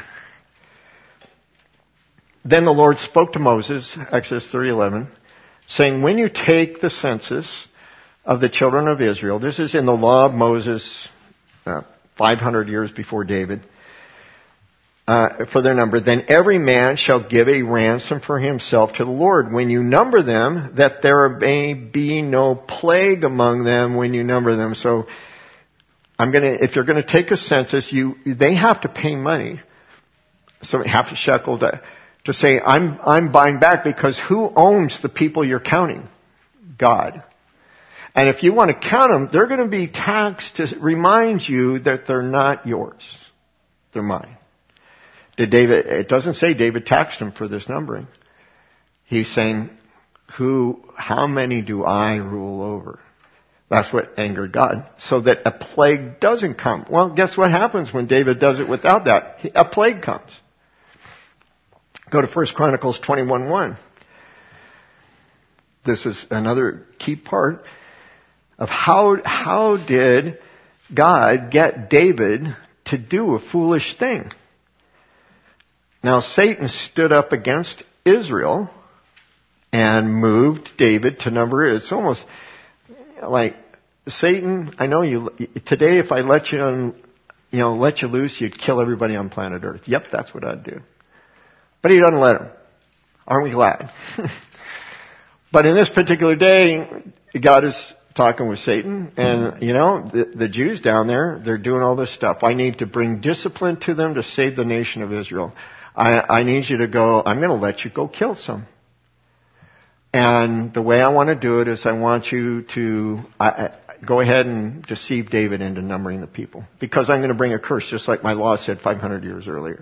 [SPEAKER 1] Then the Lord spoke to Moses, Exodus thirty eleven, saying, when you take the census of the children of Israel, this is in the law of Moses, uh, five hundred years before David, Uh, for their number, then every man shall give a ransom for himself to the Lord when you number them, that there may be no plague among them when you number them. So I'm going to, if you're going to take a census, you, they have to pay money. So half a shekel to, to say, I'm, I'm buying back, because who owns the people you're counting? God. And if you want to count them, they're going to be taxed to remind you that they're not yours. They're mine. Did David, it doesn't say David taxed him for this numbering. He's saying, who, how many do I rule over? That's what angered God. So that a plague doesn't come. Well, guess what happens when David does it without that? A plague comes. Go to First Chronicles twenty-one one. This is another key part of how, how did God get David to do a foolish thing? Now, Satan stood up against Israel and moved David to number. It's almost like, Satan, I know you, today if I let you, on, you know, let you loose, you'd kill everybody on planet Earth. Yep, that's what I'd do. But he doesn't let him. Aren't we glad? But in this particular day, God is talking with Satan, and, you know, the, the Jews down there, they're doing all this stuff. I need to bring discipline to them to save the nation of Israel. I, I need you to go, I'm going to let you go kill some. And the way I want to do it is I want you to I, I, go ahead and deceive David into numbering the people. Because I'm going to bring a curse, just like my law said five hundred years earlier.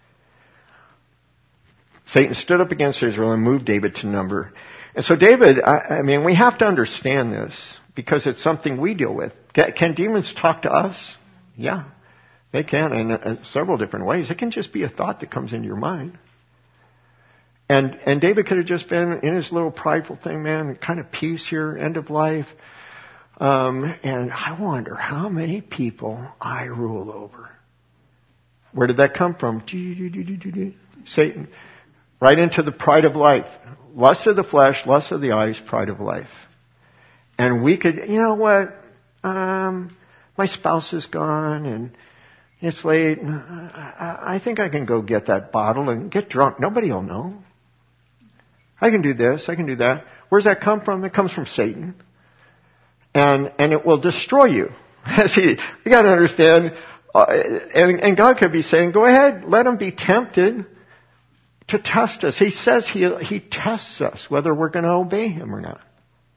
[SPEAKER 1] Satan stood up against Israel and moved David to number. And so David, I, I mean, we have to understand this, because it's something we deal with. Can, can demons talk to us? Yeah, they can, in, in several different ways. It can just be a thought that comes into your mind. And and David could have just been in his little prideful thing, man, kind of peace here, end of life. Um, and I wonder how many people I rule over. Where did that come from? Satan. Right into the pride of life. Lust of the flesh, lust of the eyes, pride of life. And we could, you know what, um, my spouse is gone and it's late. I, I think I can go get that bottle and get drunk. Nobody will know. I can do this, I can do that. Where's that come from? It comes from Satan. And and it will destroy you. See, you got to understand, uh, and, and God could be saying, go ahead, let them be tempted to test us. He says he, he tests us, whether we're going to obey him or not.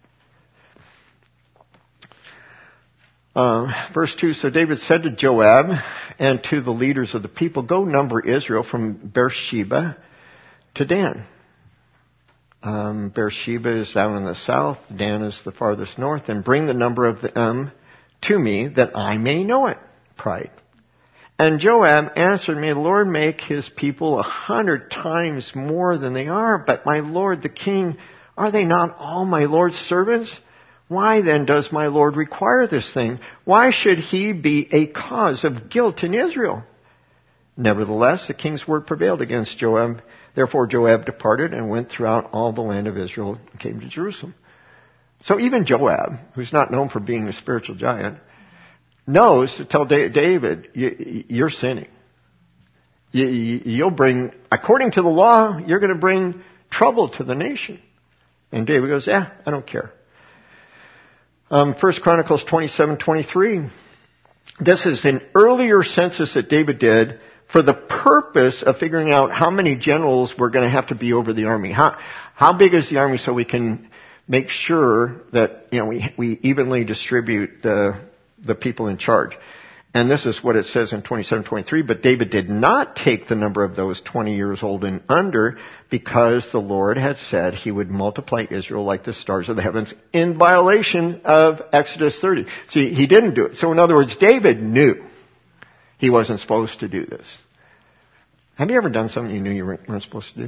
[SPEAKER 1] Uh, verse two, so David said to Joab and to the leaders of the people, go number Israel from Beersheba to Dan. Um, Beersheba is down in the south, Dan is the farthest north, and bring the number of them to me that I may know it. Pride. And Joab answered me, Lord, make his people a hundred times more than they are. But my Lord, the king, are they not all my Lord's servants? Why then does my Lord require this thing? Why should he be a cause of guilt in Israel? Nevertheless, the king's word prevailed against Joab. Therefore Joab departed and went throughout all the land of Israel and came to Jerusalem. So even Joab, who's not known for being a spiritual giant, knows to tell David, you're sinning. You'll bring, according to the law, you're going to bring trouble to the nation. And David goes, yeah, I don't care. Um, First Chronicles twenty-seven twenty-three. This is an earlier census that David did for the purpose of figuring out how many generals were going to have to be over the army. How, how big is the army so we can make sure that, you know, we, we evenly distribute the, the people in charge. And this is what it says in twenty-seven twenty-three. But David did not take the number of those twenty years old and under, because the Lord had said he would multiply Israel like the stars of the heavens, in violation of Exodus thirty. See, he didn't do it. So in other words, David knew he wasn't supposed to do this. Have you ever done something you knew you weren't supposed to do?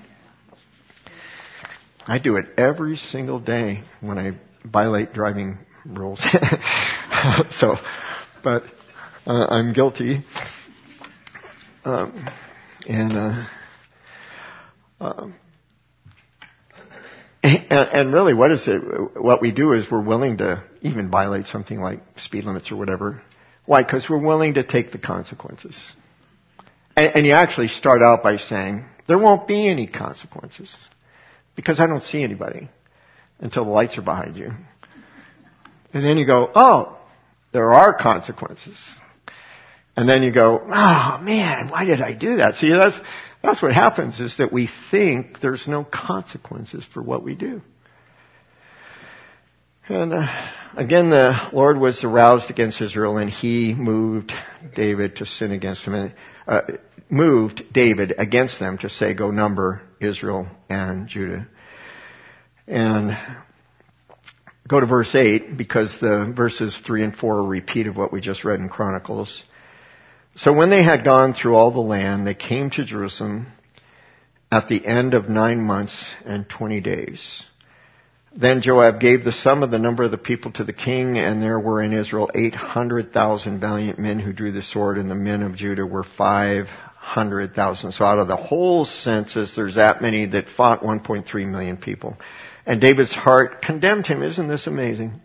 [SPEAKER 1] I do it every single day when I violate driving rules. So, but uh, I'm guilty. Um, and, uh, um, and, and really, what is it? What we do is we're willing to even violate something like speed limits or whatever. Why? Because we're willing to take the consequences. And, and you actually start out by saying, there won't be any consequences, because I don't see anybody until the lights are behind you. And then you go, oh, there are consequences. And then you go, oh man, why did I do that? See, that's, that's what happens, is that we think there's no consequences for what we do. And uh, again, the Lord was aroused against Israel, and he moved David to sin against him, and uh, moved David against them to say, go number Israel and Judah. And go to verse eight, because the verses three and four are a repeat of what we just read in Chronicles. So when they had gone through all the land, they came to Jerusalem at the end of nine months and twenty days. Then Joab gave the sum of the number of the people to the king, and there were in Israel eight hundred thousand valiant men who drew the sword, and the men of Judah were five hundred thousand. So out of the whole census, there's that many that fought, one point three million people. And David's heart condemned him. Isn't this amazing?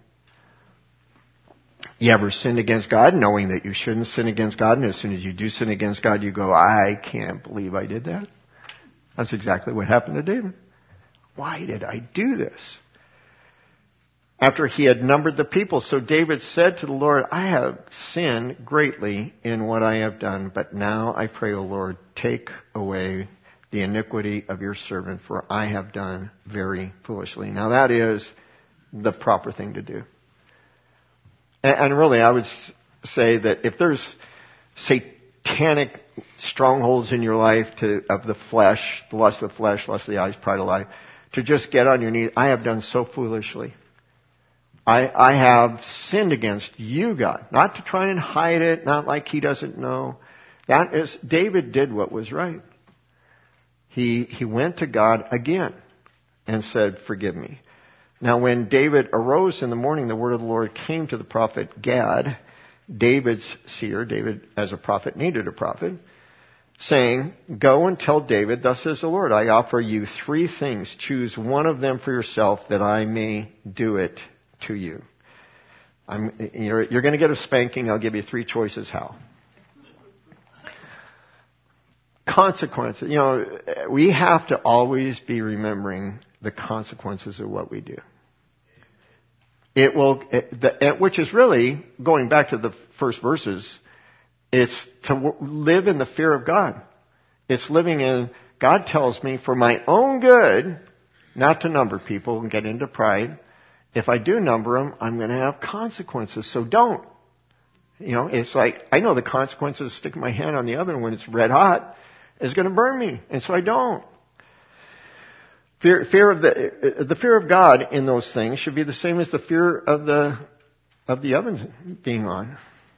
[SPEAKER 1] You ever sinned against God knowing that you shouldn't sin against God, and as soon as you do sin against God, you go, I can't believe I did that? That's exactly what happened to David. Why did I do this? After he had numbered the people, so David said to the Lord, I have sinned greatly in what I have done, but now I pray, O Lord, take away the iniquity of your servant, for I have done very foolishly. Now that is the proper thing to do. And really, I would say that if there's satanic strongholds in your life to, of the flesh, the lust of the flesh, lust of the eyes, pride of life, to just get on your knees, I have done so foolishly. I, I have sinned against you, God. Not to try and hide it, not like he doesn't know. That is, David did what was right. He, he went to God again and said, forgive me. Now when David arose in the morning, the word of the Lord came to the prophet Gad, David's seer. David, as a prophet, needed a prophet, saying, go and tell David, thus says the Lord, I offer you three things. Choose one of them for yourself, that I may do it to you. I'm, you're, you're going to get a spanking. I'll give you three choices how. Consequences. You know, we have to always be remembering the consequences of what we do. It will, it, the, which is really, going back to the first verses, it's to w- live in the fear of God. It's living in, God tells me for my own good not to number people and get into pride. If I do number them, I'm going to have consequences, so don't. You know, it's like, I know the consequences of sticking my hand on the oven when it's red hot is going to burn me, and so I don't. Fear, fear of the, the fear of God in those things should be the same as the fear of the, of the ovens being on.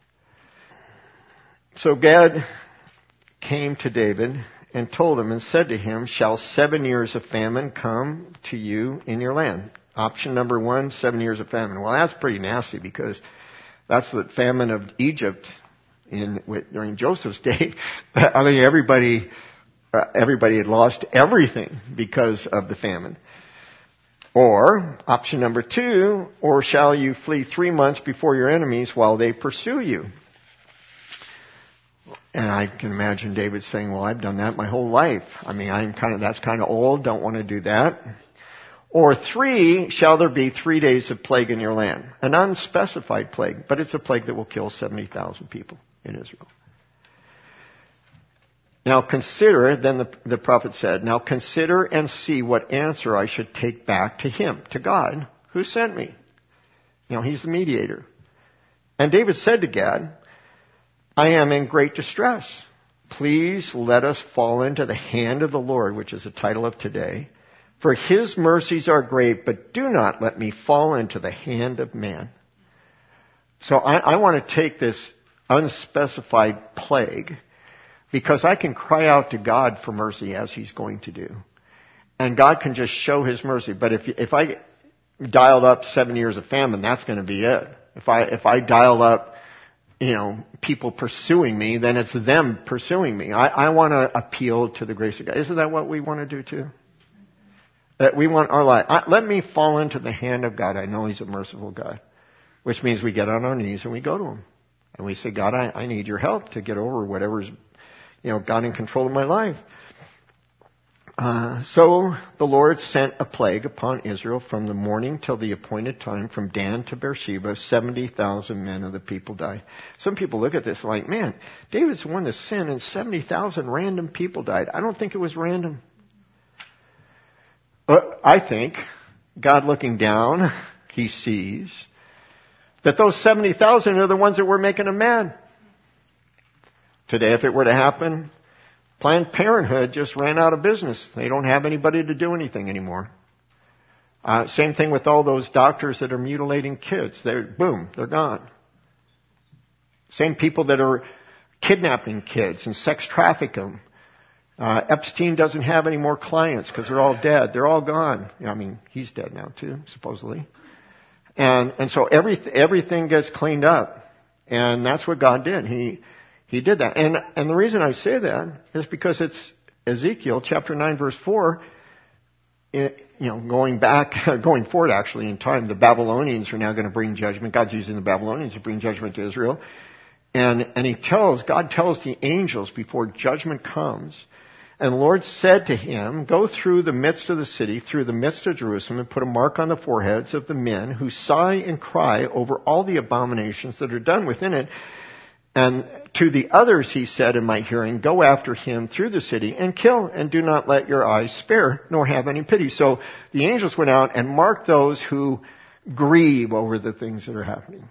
[SPEAKER 1] So Gad came to David and told him and said to him, shall seven years of famine come to you in your land? Option number one, seven years of famine. Well, that's pretty nasty, because that's the famine of Egypt in, during Joseph's day. I mean, everybody, Uh, everybody had lost everything because of the famine. Or, option number two, or shall you flee three months before your enemies while they pursue you? And I can imagine David saying, well, I've done that my whole life. I mean, I'm kind of, that's kind of old, don't want to do that. Or three, shall there be three days of plague in your land? An unspecified plague, but it's a plague that will kill seventy thousand people in Israel. Now consider, then the, the prophet said, now consider and see what answer I should take back to him, to God, who sent me. You know, he's the mediator. And David said to Gad, I am in great distress. Please let us fall into the hand of the Lord, which is the title of today. For his mercies are great, but do not let me fall into the hand of man. So I, I want to take this unspecified plague, because I can cry out to God for mercy, as he's going to do. And God can just show his mercy. But if if I dialed up seven years of famine, that's going to be it. If I if I dial up, you know, people pursuing me, then it's them pursuing me. I, I want to appeal to the grace of God. Isn't that what we want to do too? That we want our life. I, let me fall into the hand of God. I know he's a merciful God. Which means we get on our knees and we go to him. And we say, God, I, I need your help to get over whatever's, you know, got in control of my life. Uh, so the Lord sent a plague upon Israel from the morning till the appointed time, from Dan to Beersheba. seventy thousand men of the people died. Some people look at this like, man, David's the one that sinned and seventy thousand random people died. I don't think it was random. But I think God looking down, he sees that those seventy thousand are the ones that were making him mad. Today, if it were to happen, Planned Parenthood just ran out of business. They don't have anybody to do anything anymore. Uh, same thing with all those doctors that are mutilating kids. They're, boom, they're gone. Same people that are kidnapping kids and sex trafficking them. Uh, Epstein doesn't have any more clients because they're all dead. They're all gone. I mean, he's dead now too, supposedly. And, and so every, everything gets cleaned up. And that's what God did. He, He did that. And, and the reason I say that is because it's Ezekiel chapter nine verse four, it, you know, going back, going forward actually in time, the Babylonians are now going to bring judgment. God's using the Babylonians to bring judgment to Israel. And, and he tells, God tells the angels before judgment comes, and the Lord said to him, go through the midst of the city, through the midst of Jerusalem, and put a mark on the foreheads of the men who sigh and cry over all the abominations that are done within it. And to the others he said in my hearing, go after him through the city and kill, and do not let your eyes spare, nor have any pity. So the angels went out and marked those who grieve over the things that are happening.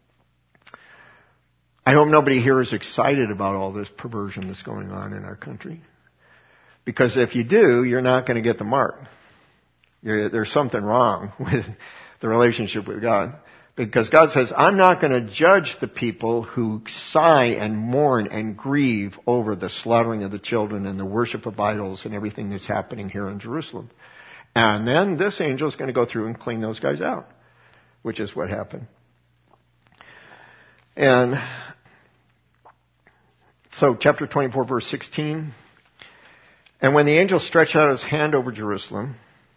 [SPEAKER 1] I hope nobody here is excited about all this perversion that's going on in our country. Because if you do, you're not going to get the mark. You're, there's something wrong with the relationship with God. Because God says, I'm not going to judge the people who sigh and mourn and grieve over the slaughtering of the children and the worship of idols and everything that's happening here in Jerusalem. And then this angel is going to go through and clean those guys out, which is what happened. And so chapter twenty-four, verse sixteen. And when the angel stretched out his hand over Jerusalem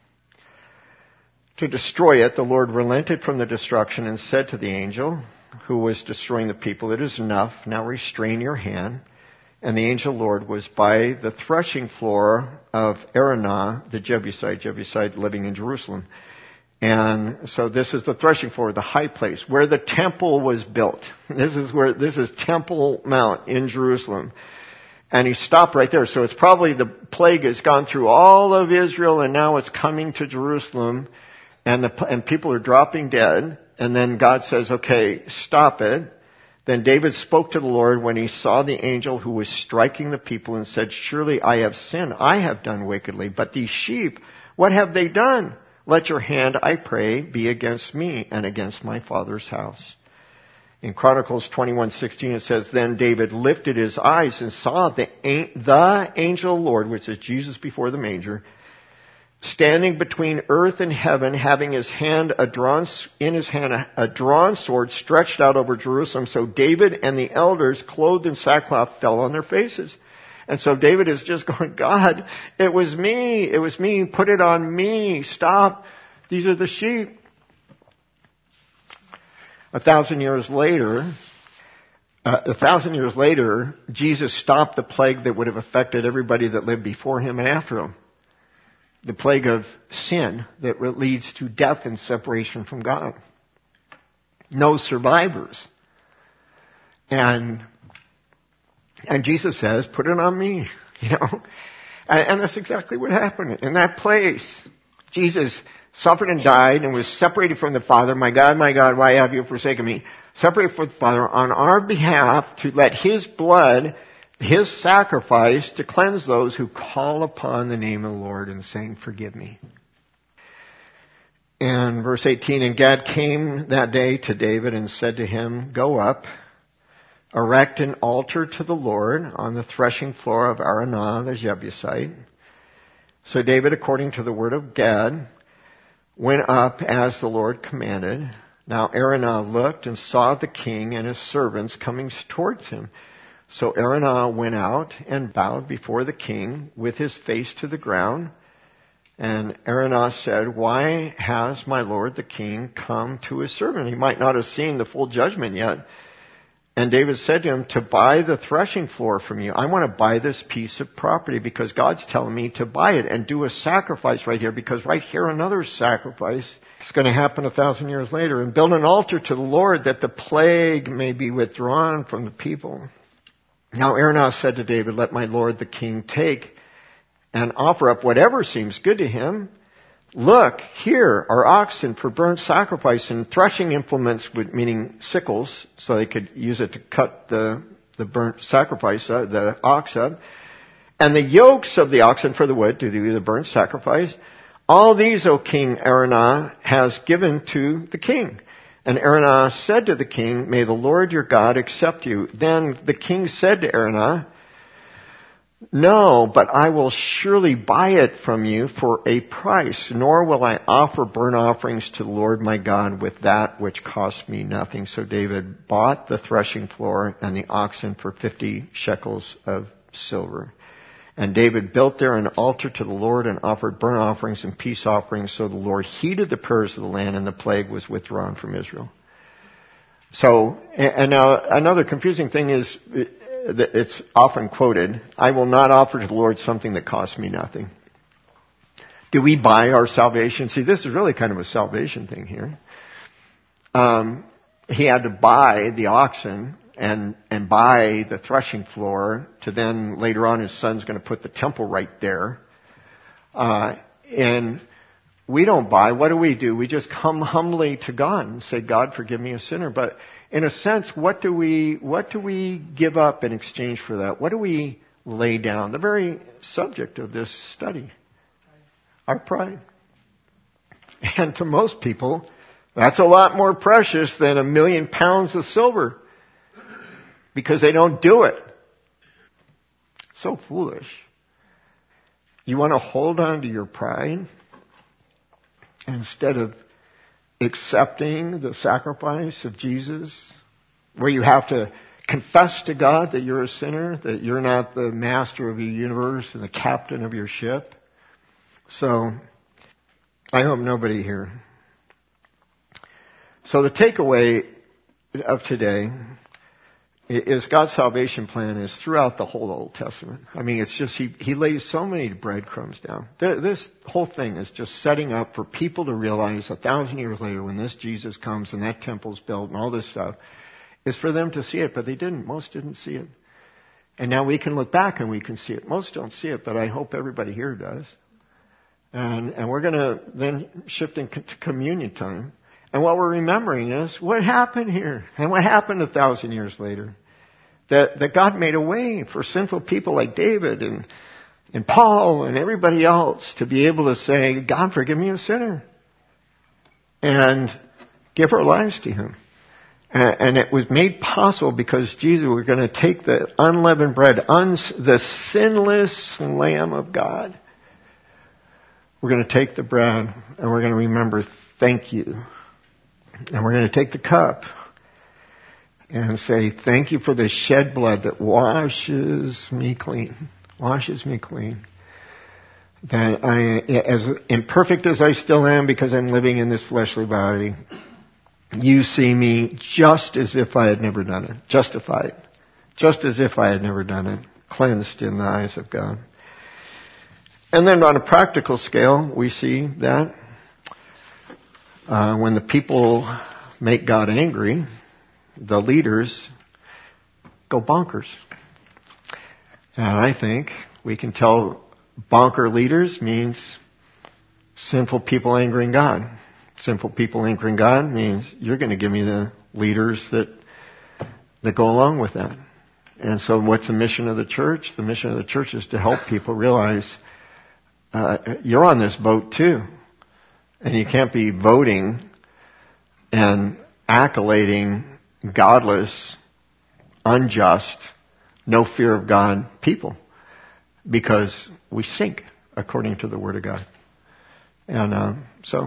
[SPEAKER 1] to destroy it, the Lord relented from the destruction and said to the angel who was destroying the people, it is enough, now restrain your hand. And the angel Lord was by the threshing floor of Araunah, the Jebusite, Jebusite living in Jerusalem. And so this is the threshing floor, the high place, where the temple was built. This is where, this is Temple Mount in Jerusalem. And he stopped right there. So it's probably the plague has gone through all of Israel and now it's coming to Jerusalem. And the, and people are dropping dead. And then God says, okay, stop it. Then David spoke to the Lord when he saw the angel who was striking the people and said, surely I have sinned. I have done wickedly. But these sheep, what have they done? Let your hand, I pray, be against me and against my father's house. In Chronicles twenty-one sixteen it says, then David lifted his eyes and saw the, the angel Lord, which is Jesus before the manger, standing between earth and heaven, having his hand a drawn, in his hand a, a drawn sword stretched out over Jerusalem. So David and the elders, clothed in sackcloth, fell on their faces. And so David is just going, God, it was me. It was me. Put it on me. Stop. These are the sheep. A thousand years later, uh, a thousand years later, Jesus stopped the plague that would have affected everybody that lived before him and after him. The plague of sin that leads to death and separation from God. No survivors. And, and Jesus says, put it on me, you know. And, and that's exactly what happened. In that place, Jesus suffered and died and was separated from the Father. My God, my God, why have you forsaken me? Separated from the Father on our behalf to let his blood, his sacrifice, to cleanse those who call upon the name of the Lord and saying, forgive me. And verse eighteen, and Gad came that day to David and said to him, go up, erect an altar to the Lord on the threshing floor of Araunah the Jebusite. So David, according to the word of Gad, went up as the Lord commanded. Now Araunah looked and saw the king and his servants coming towards him. So Araunah went out and bowed before the king with his face to the ground. And Araunah said, why has my lord the king come to his servant? He might not have seen the full judgment yet. And David said to him, to buy the threshing floor from you. I want to buy this piece of property because God's telling me to buy it and do a sacrifice right here, because right here another sacrifice is going to happen a thousand years later, and build an altar to the Lord that the plague may be withdrawn from the people. Now Araunah said to David, let my lord the king take and offer up whatever seems good to him. Look, here are oxen for burnt sacrifice and threshing implements, meaning sickles, so they could use it to cut the, the burnt sacrifice, uh, the ox up. And the yokes of the oxen for the wood to do the burnt sacrifice. All these, O King Araunah, has given to the king. And Araunah said to the king, may the Lord your God accept you. Then the king said to Araunah, no, but I will surely buy it from you for a price, nor will I offer burnt offerings to the Lord my God with that which cost me nothing. So David bought the threshing floor and the oxen for fifty shekels of silver. And David built there an altar to the Lord and offered burnt offerings and peace offerings. So the Lord heeded the prayers of the land, and the plague was withdrawn from Israel. So, and now another confusing thing is, it's often quoted, I will not offer to the Lord something that costs me nothing. Do we buy our salvation? See, this is really kind of a salvation thing here. Um, he had to buy the oxen and and buy the threshing floor to then later on his son's going to put the temple right there. Uh, and we don't buy. What do we do? We just come humbly to God and say, God, forgive me a sinner. But in a sense, what do we, what do we give up in exchange for that? What do we lay down? The very subject of this study. Our pride. And to most people, that's a lot more precious than a million pounds of silver. Because they don't do it. So foolish. You want to hold on to your pride instead of accepting the sacrifice of Jesus, where you have to confess to God that you're a sinner, that you're not the master of your universe and the captain of your ship. So, I hope nobody here. So the takeaway of today is God's salvation plan is throughout the whole Old Testament. I mean, it's just, he, he lays so many breadcrumbs down. This whole thing is just setting up for people to realize a thousand years later when this Jesus comes and that temple's built and all this stuff, is for them to see it, but they didn't. Most didn't see it. And now we can look back and we can see it. Most don't see it, but I hope everybody here does. And, and we're going to then shift into communion time. And what we're remembering is what happened here and what happened a thousand years later. That, that God made a way for sinful people like David and, and Paul and everybody else to be able to say, God, forgive me a sinner. And give our lives to Him. And, and it was made possible because Jesus, we're going to take the unleavened bread, uns, the sinless Lamb of God. We're going to take the bread and we're going to remember, thank you. And we're going to take the cup and say, thank you for the shed blood that washes me clean. Washes me clean. That I, as imperfect as I still am because I'm living in this fleshly body, you see me just as if I had never done it. Justified. Just as if I had never done it. Cleansed in the eyes of God. And then on a practical scale, we see that Uh, when the people make God angry, the leaders go bonkers. And I think we can tell bonker leaders means sinful people angering God. Sinful people angering God means you're going to give me the leaders that that go along with that. And so what's the mission of the church? The mission of the church is to help people realize uh, you're on this boat too. And you can't be voting and accolading godless, unjust, no fear of God people. Because we sink according to the Word of God. And uh, so,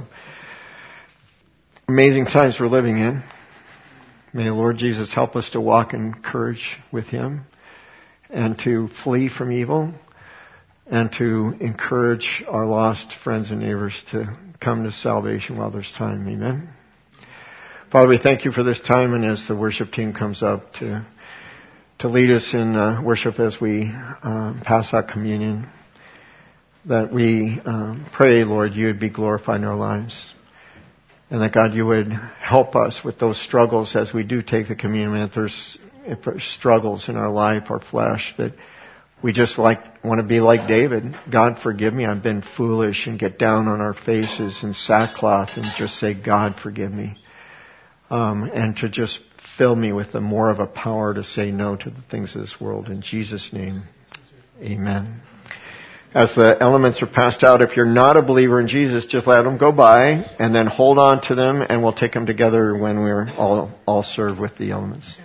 [SPEAKER 1] amazing times we're living in. May the Lord Jesus help us to walk in courage with Him and to flee from evil and to encourage our lost friends and neighbors to come to salvation while there's time. Amen. Father, we thank you for this time, and as the worship team comes up to to lead us in uh, worship as we uh, pass out communion, that we um, pray, Lord, you would be glorified in our lives. And that, God, you would help us with those struggles as we do take the communion. If there's, if there's struggles in our life, our flesh, that we just like want to be like David. God, forgive me, I've been foolish, and get down on our faces in sackcloth and just say, God, forgive me. Um, and to just fill me with the more of a power to say no to the things of this world. In Jesus' name, amen. As the elements are passed out, if you're not a believer in Jesus, just let them go by and then hold on to them, and we'll take them together when we're all, all served with the elements.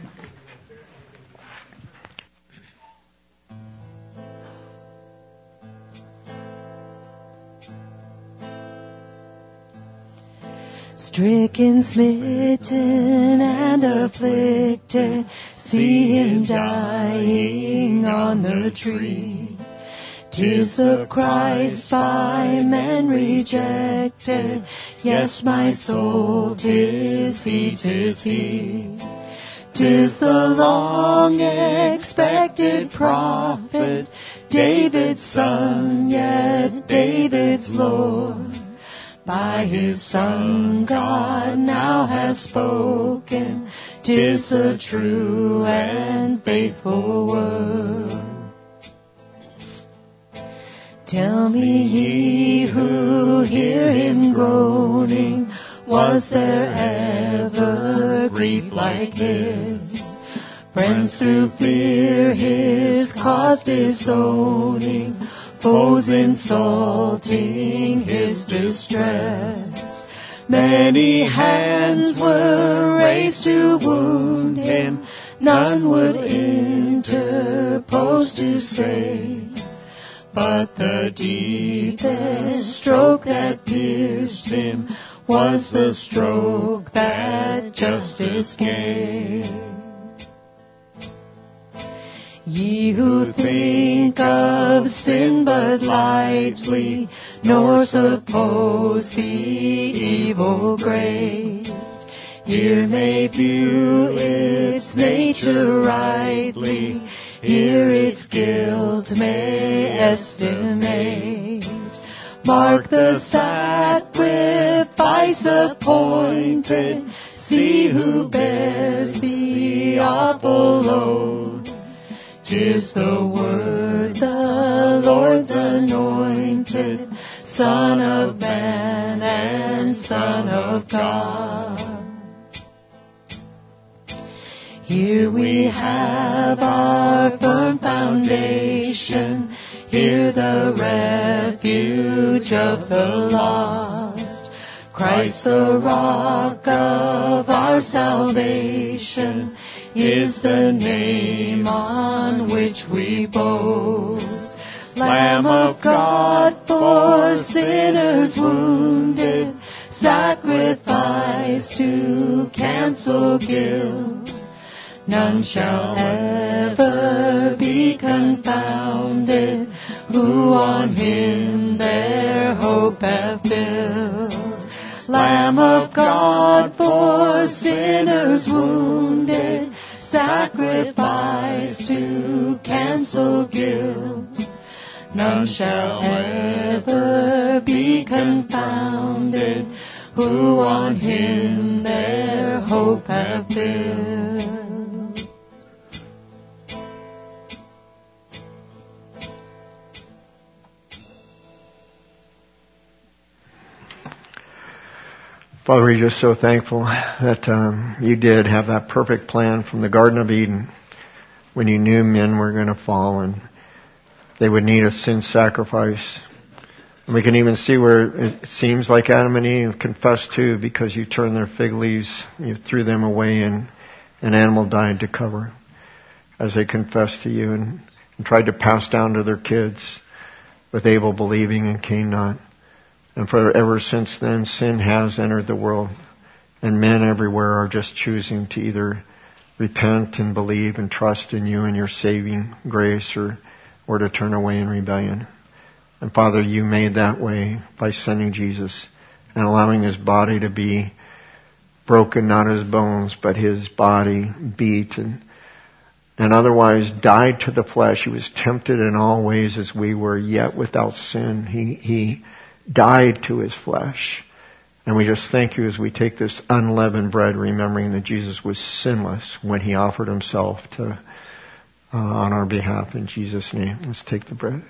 [SPEAKER 2] Stricken, smitten, and afflicted, see him dying on the tree. 'Tis the Christ by men rejected, yes, my soul, 'tis he, 'tis he. 'Tis the long-expected prophet, David's son, yet David's Lord. By his Son God now has spoken, 'tis the true and faithful word. Tell me, ye who hear him groaning, was there ever grief like his? Friends through fear his cause disowning, foes insulting his distress. Many hands were raised to wound him, none would interpose to save. But the deepest stroke that pierced him was the stroke that justice gave. Ye who think of sin but lightly, nor suppose the evil great, here may view its nature rightly, here its guilt may estimate. Mark the sacrifice appointed, see who bears the awful load. 'Tis the Word, the Lord's anointed, Son of man and Son of God. Here we have our firm foundation, here the refuge of the lost. Christ the rock of our salvation is the name on which we boast. Lamb of God for sinners wounded, sacrifice to cancel guilt. None shall ever be confounded, who on him their hope have built. Lamb of God for sinners wounded, sacrifice to cancel guilt. None shall ever be confounded, who on him their hope have built.
[SPEAKER 1] Father, we're just so thankful that um, you did have that perfect plan from the Garden of Eden when you knew men were going to fall and they would need a sin sacrifice. And we can even see where it seems like Adam and Eve confessed too, because you turned their fig leaves, you threw them away, and an animal died to cover as they confessed to you and, and tried to pass down to their kids, with Abel believing and Cain not. And for ever since then, sin has entered the world, and men everywhere are just choosing to either repent and believe and trust in you and your saving grace, or, or to turn away in rebellion. And Father, you made that way by sending Jesus and allowing his body to be broken, not his bones, but his body beat and and otherwise died to the flesh. He was tempted in all ways as we were, yet without sin. He, he died to his flesh. And we just thank you as we take this unleavened bread, remembering that Jesus was sinless when he offered himself to uh, on our behalf. In Jesus' name, let's take the bread.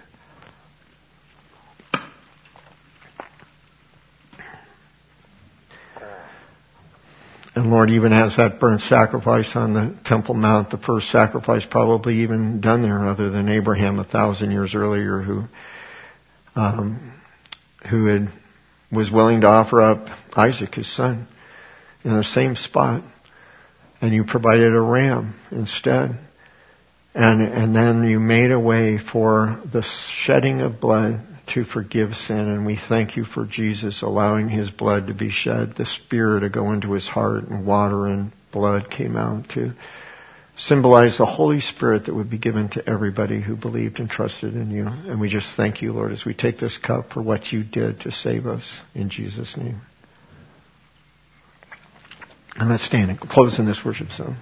[SPEAKER 1] And Lord, even as that burnt sacrifice on the Temple Mount, the first sacrifice probably even done there other than Abraham a thousand years earlier, who um, who had was willing to offer up Isaac, his son, in the same spot. And you provided a ram instead. And and then you made a way for the shedding of blood to forgive sin, and we thank you for Jesus allowing his blood to be shed, the Spirit to go into his heart, and water and blood came out to symbolize the Holy Spirit that would be given to everybody who believed and trusted in you. And we just thank you, Lord, as we take this cup for what you did to save us, in Jesus' name. And let's stand and close in this worship song.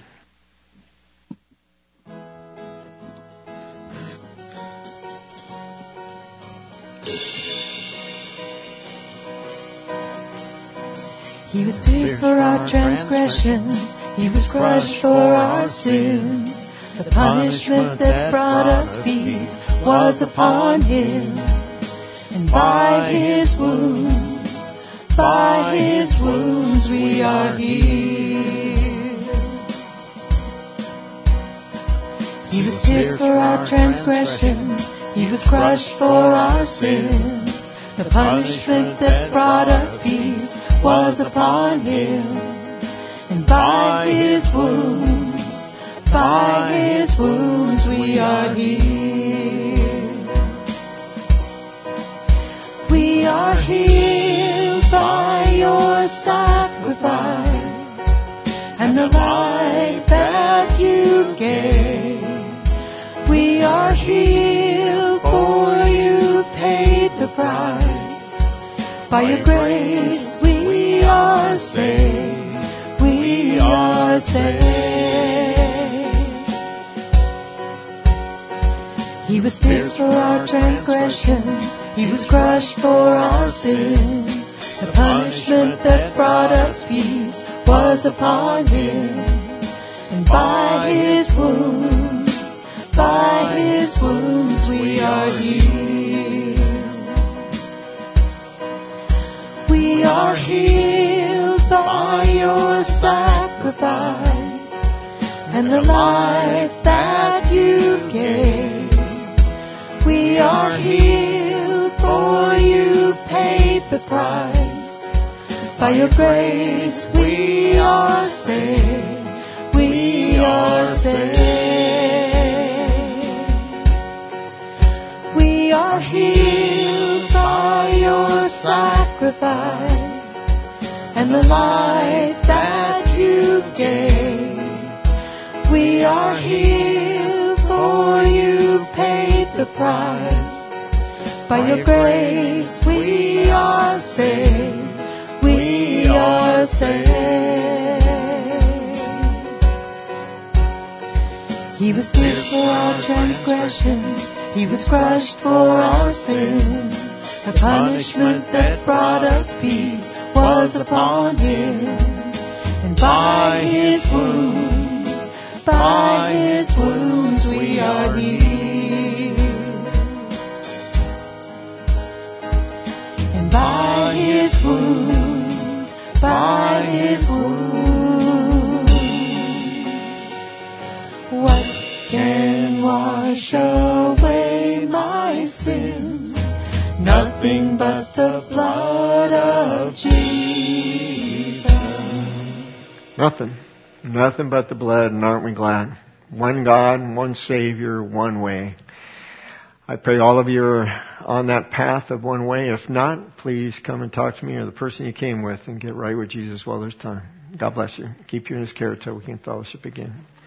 [SPEAKER 2] He was pierced for our transgressions, he was crushed for our sins. The punishment that brought us peace was upon him. And by his wounds, by his wounds we are healed. He was pierced for our transgressions, he was crushed for our sins. The punishment that brought us peace was upon him, and by his wounds, by his wounds we are healed. We are healed by your sacrifice, and the life that you gave. We are healed, for you paid the price. By your grace we are saved, we are saved. He was pierced for our transgressions, he was crushed for our sins. The punishment that brought us peace was upon him, and by his wounds, by his wounds we are healed. We are healed by your sacrifice, and the life that you gave. We are healed, for you paid the price. By your grace we are saved, we are saved. We are healed by your sacrifice, and the life that you gave. We are healed, for you paid the price. By your grace we are saved, we are saved. He was pierced for our transgressions, he was crushed for our sins. The punishment that brought us peace was upon him, and by his wounds, by his wounds we are healed. And by his wounds, by his wounds, what can wash away my sins? Nothing but the blood of Jesus.
[SPEAKER 1] Nothing. Nothing but the blood, and aren't we glad? One God, one Savior, one way. I pray all of you are on that path of one way. If not, please come and talk to me or the person you came with and get right with Jesus while there's time. God bless you. Keep you in his care until we can fellowship again.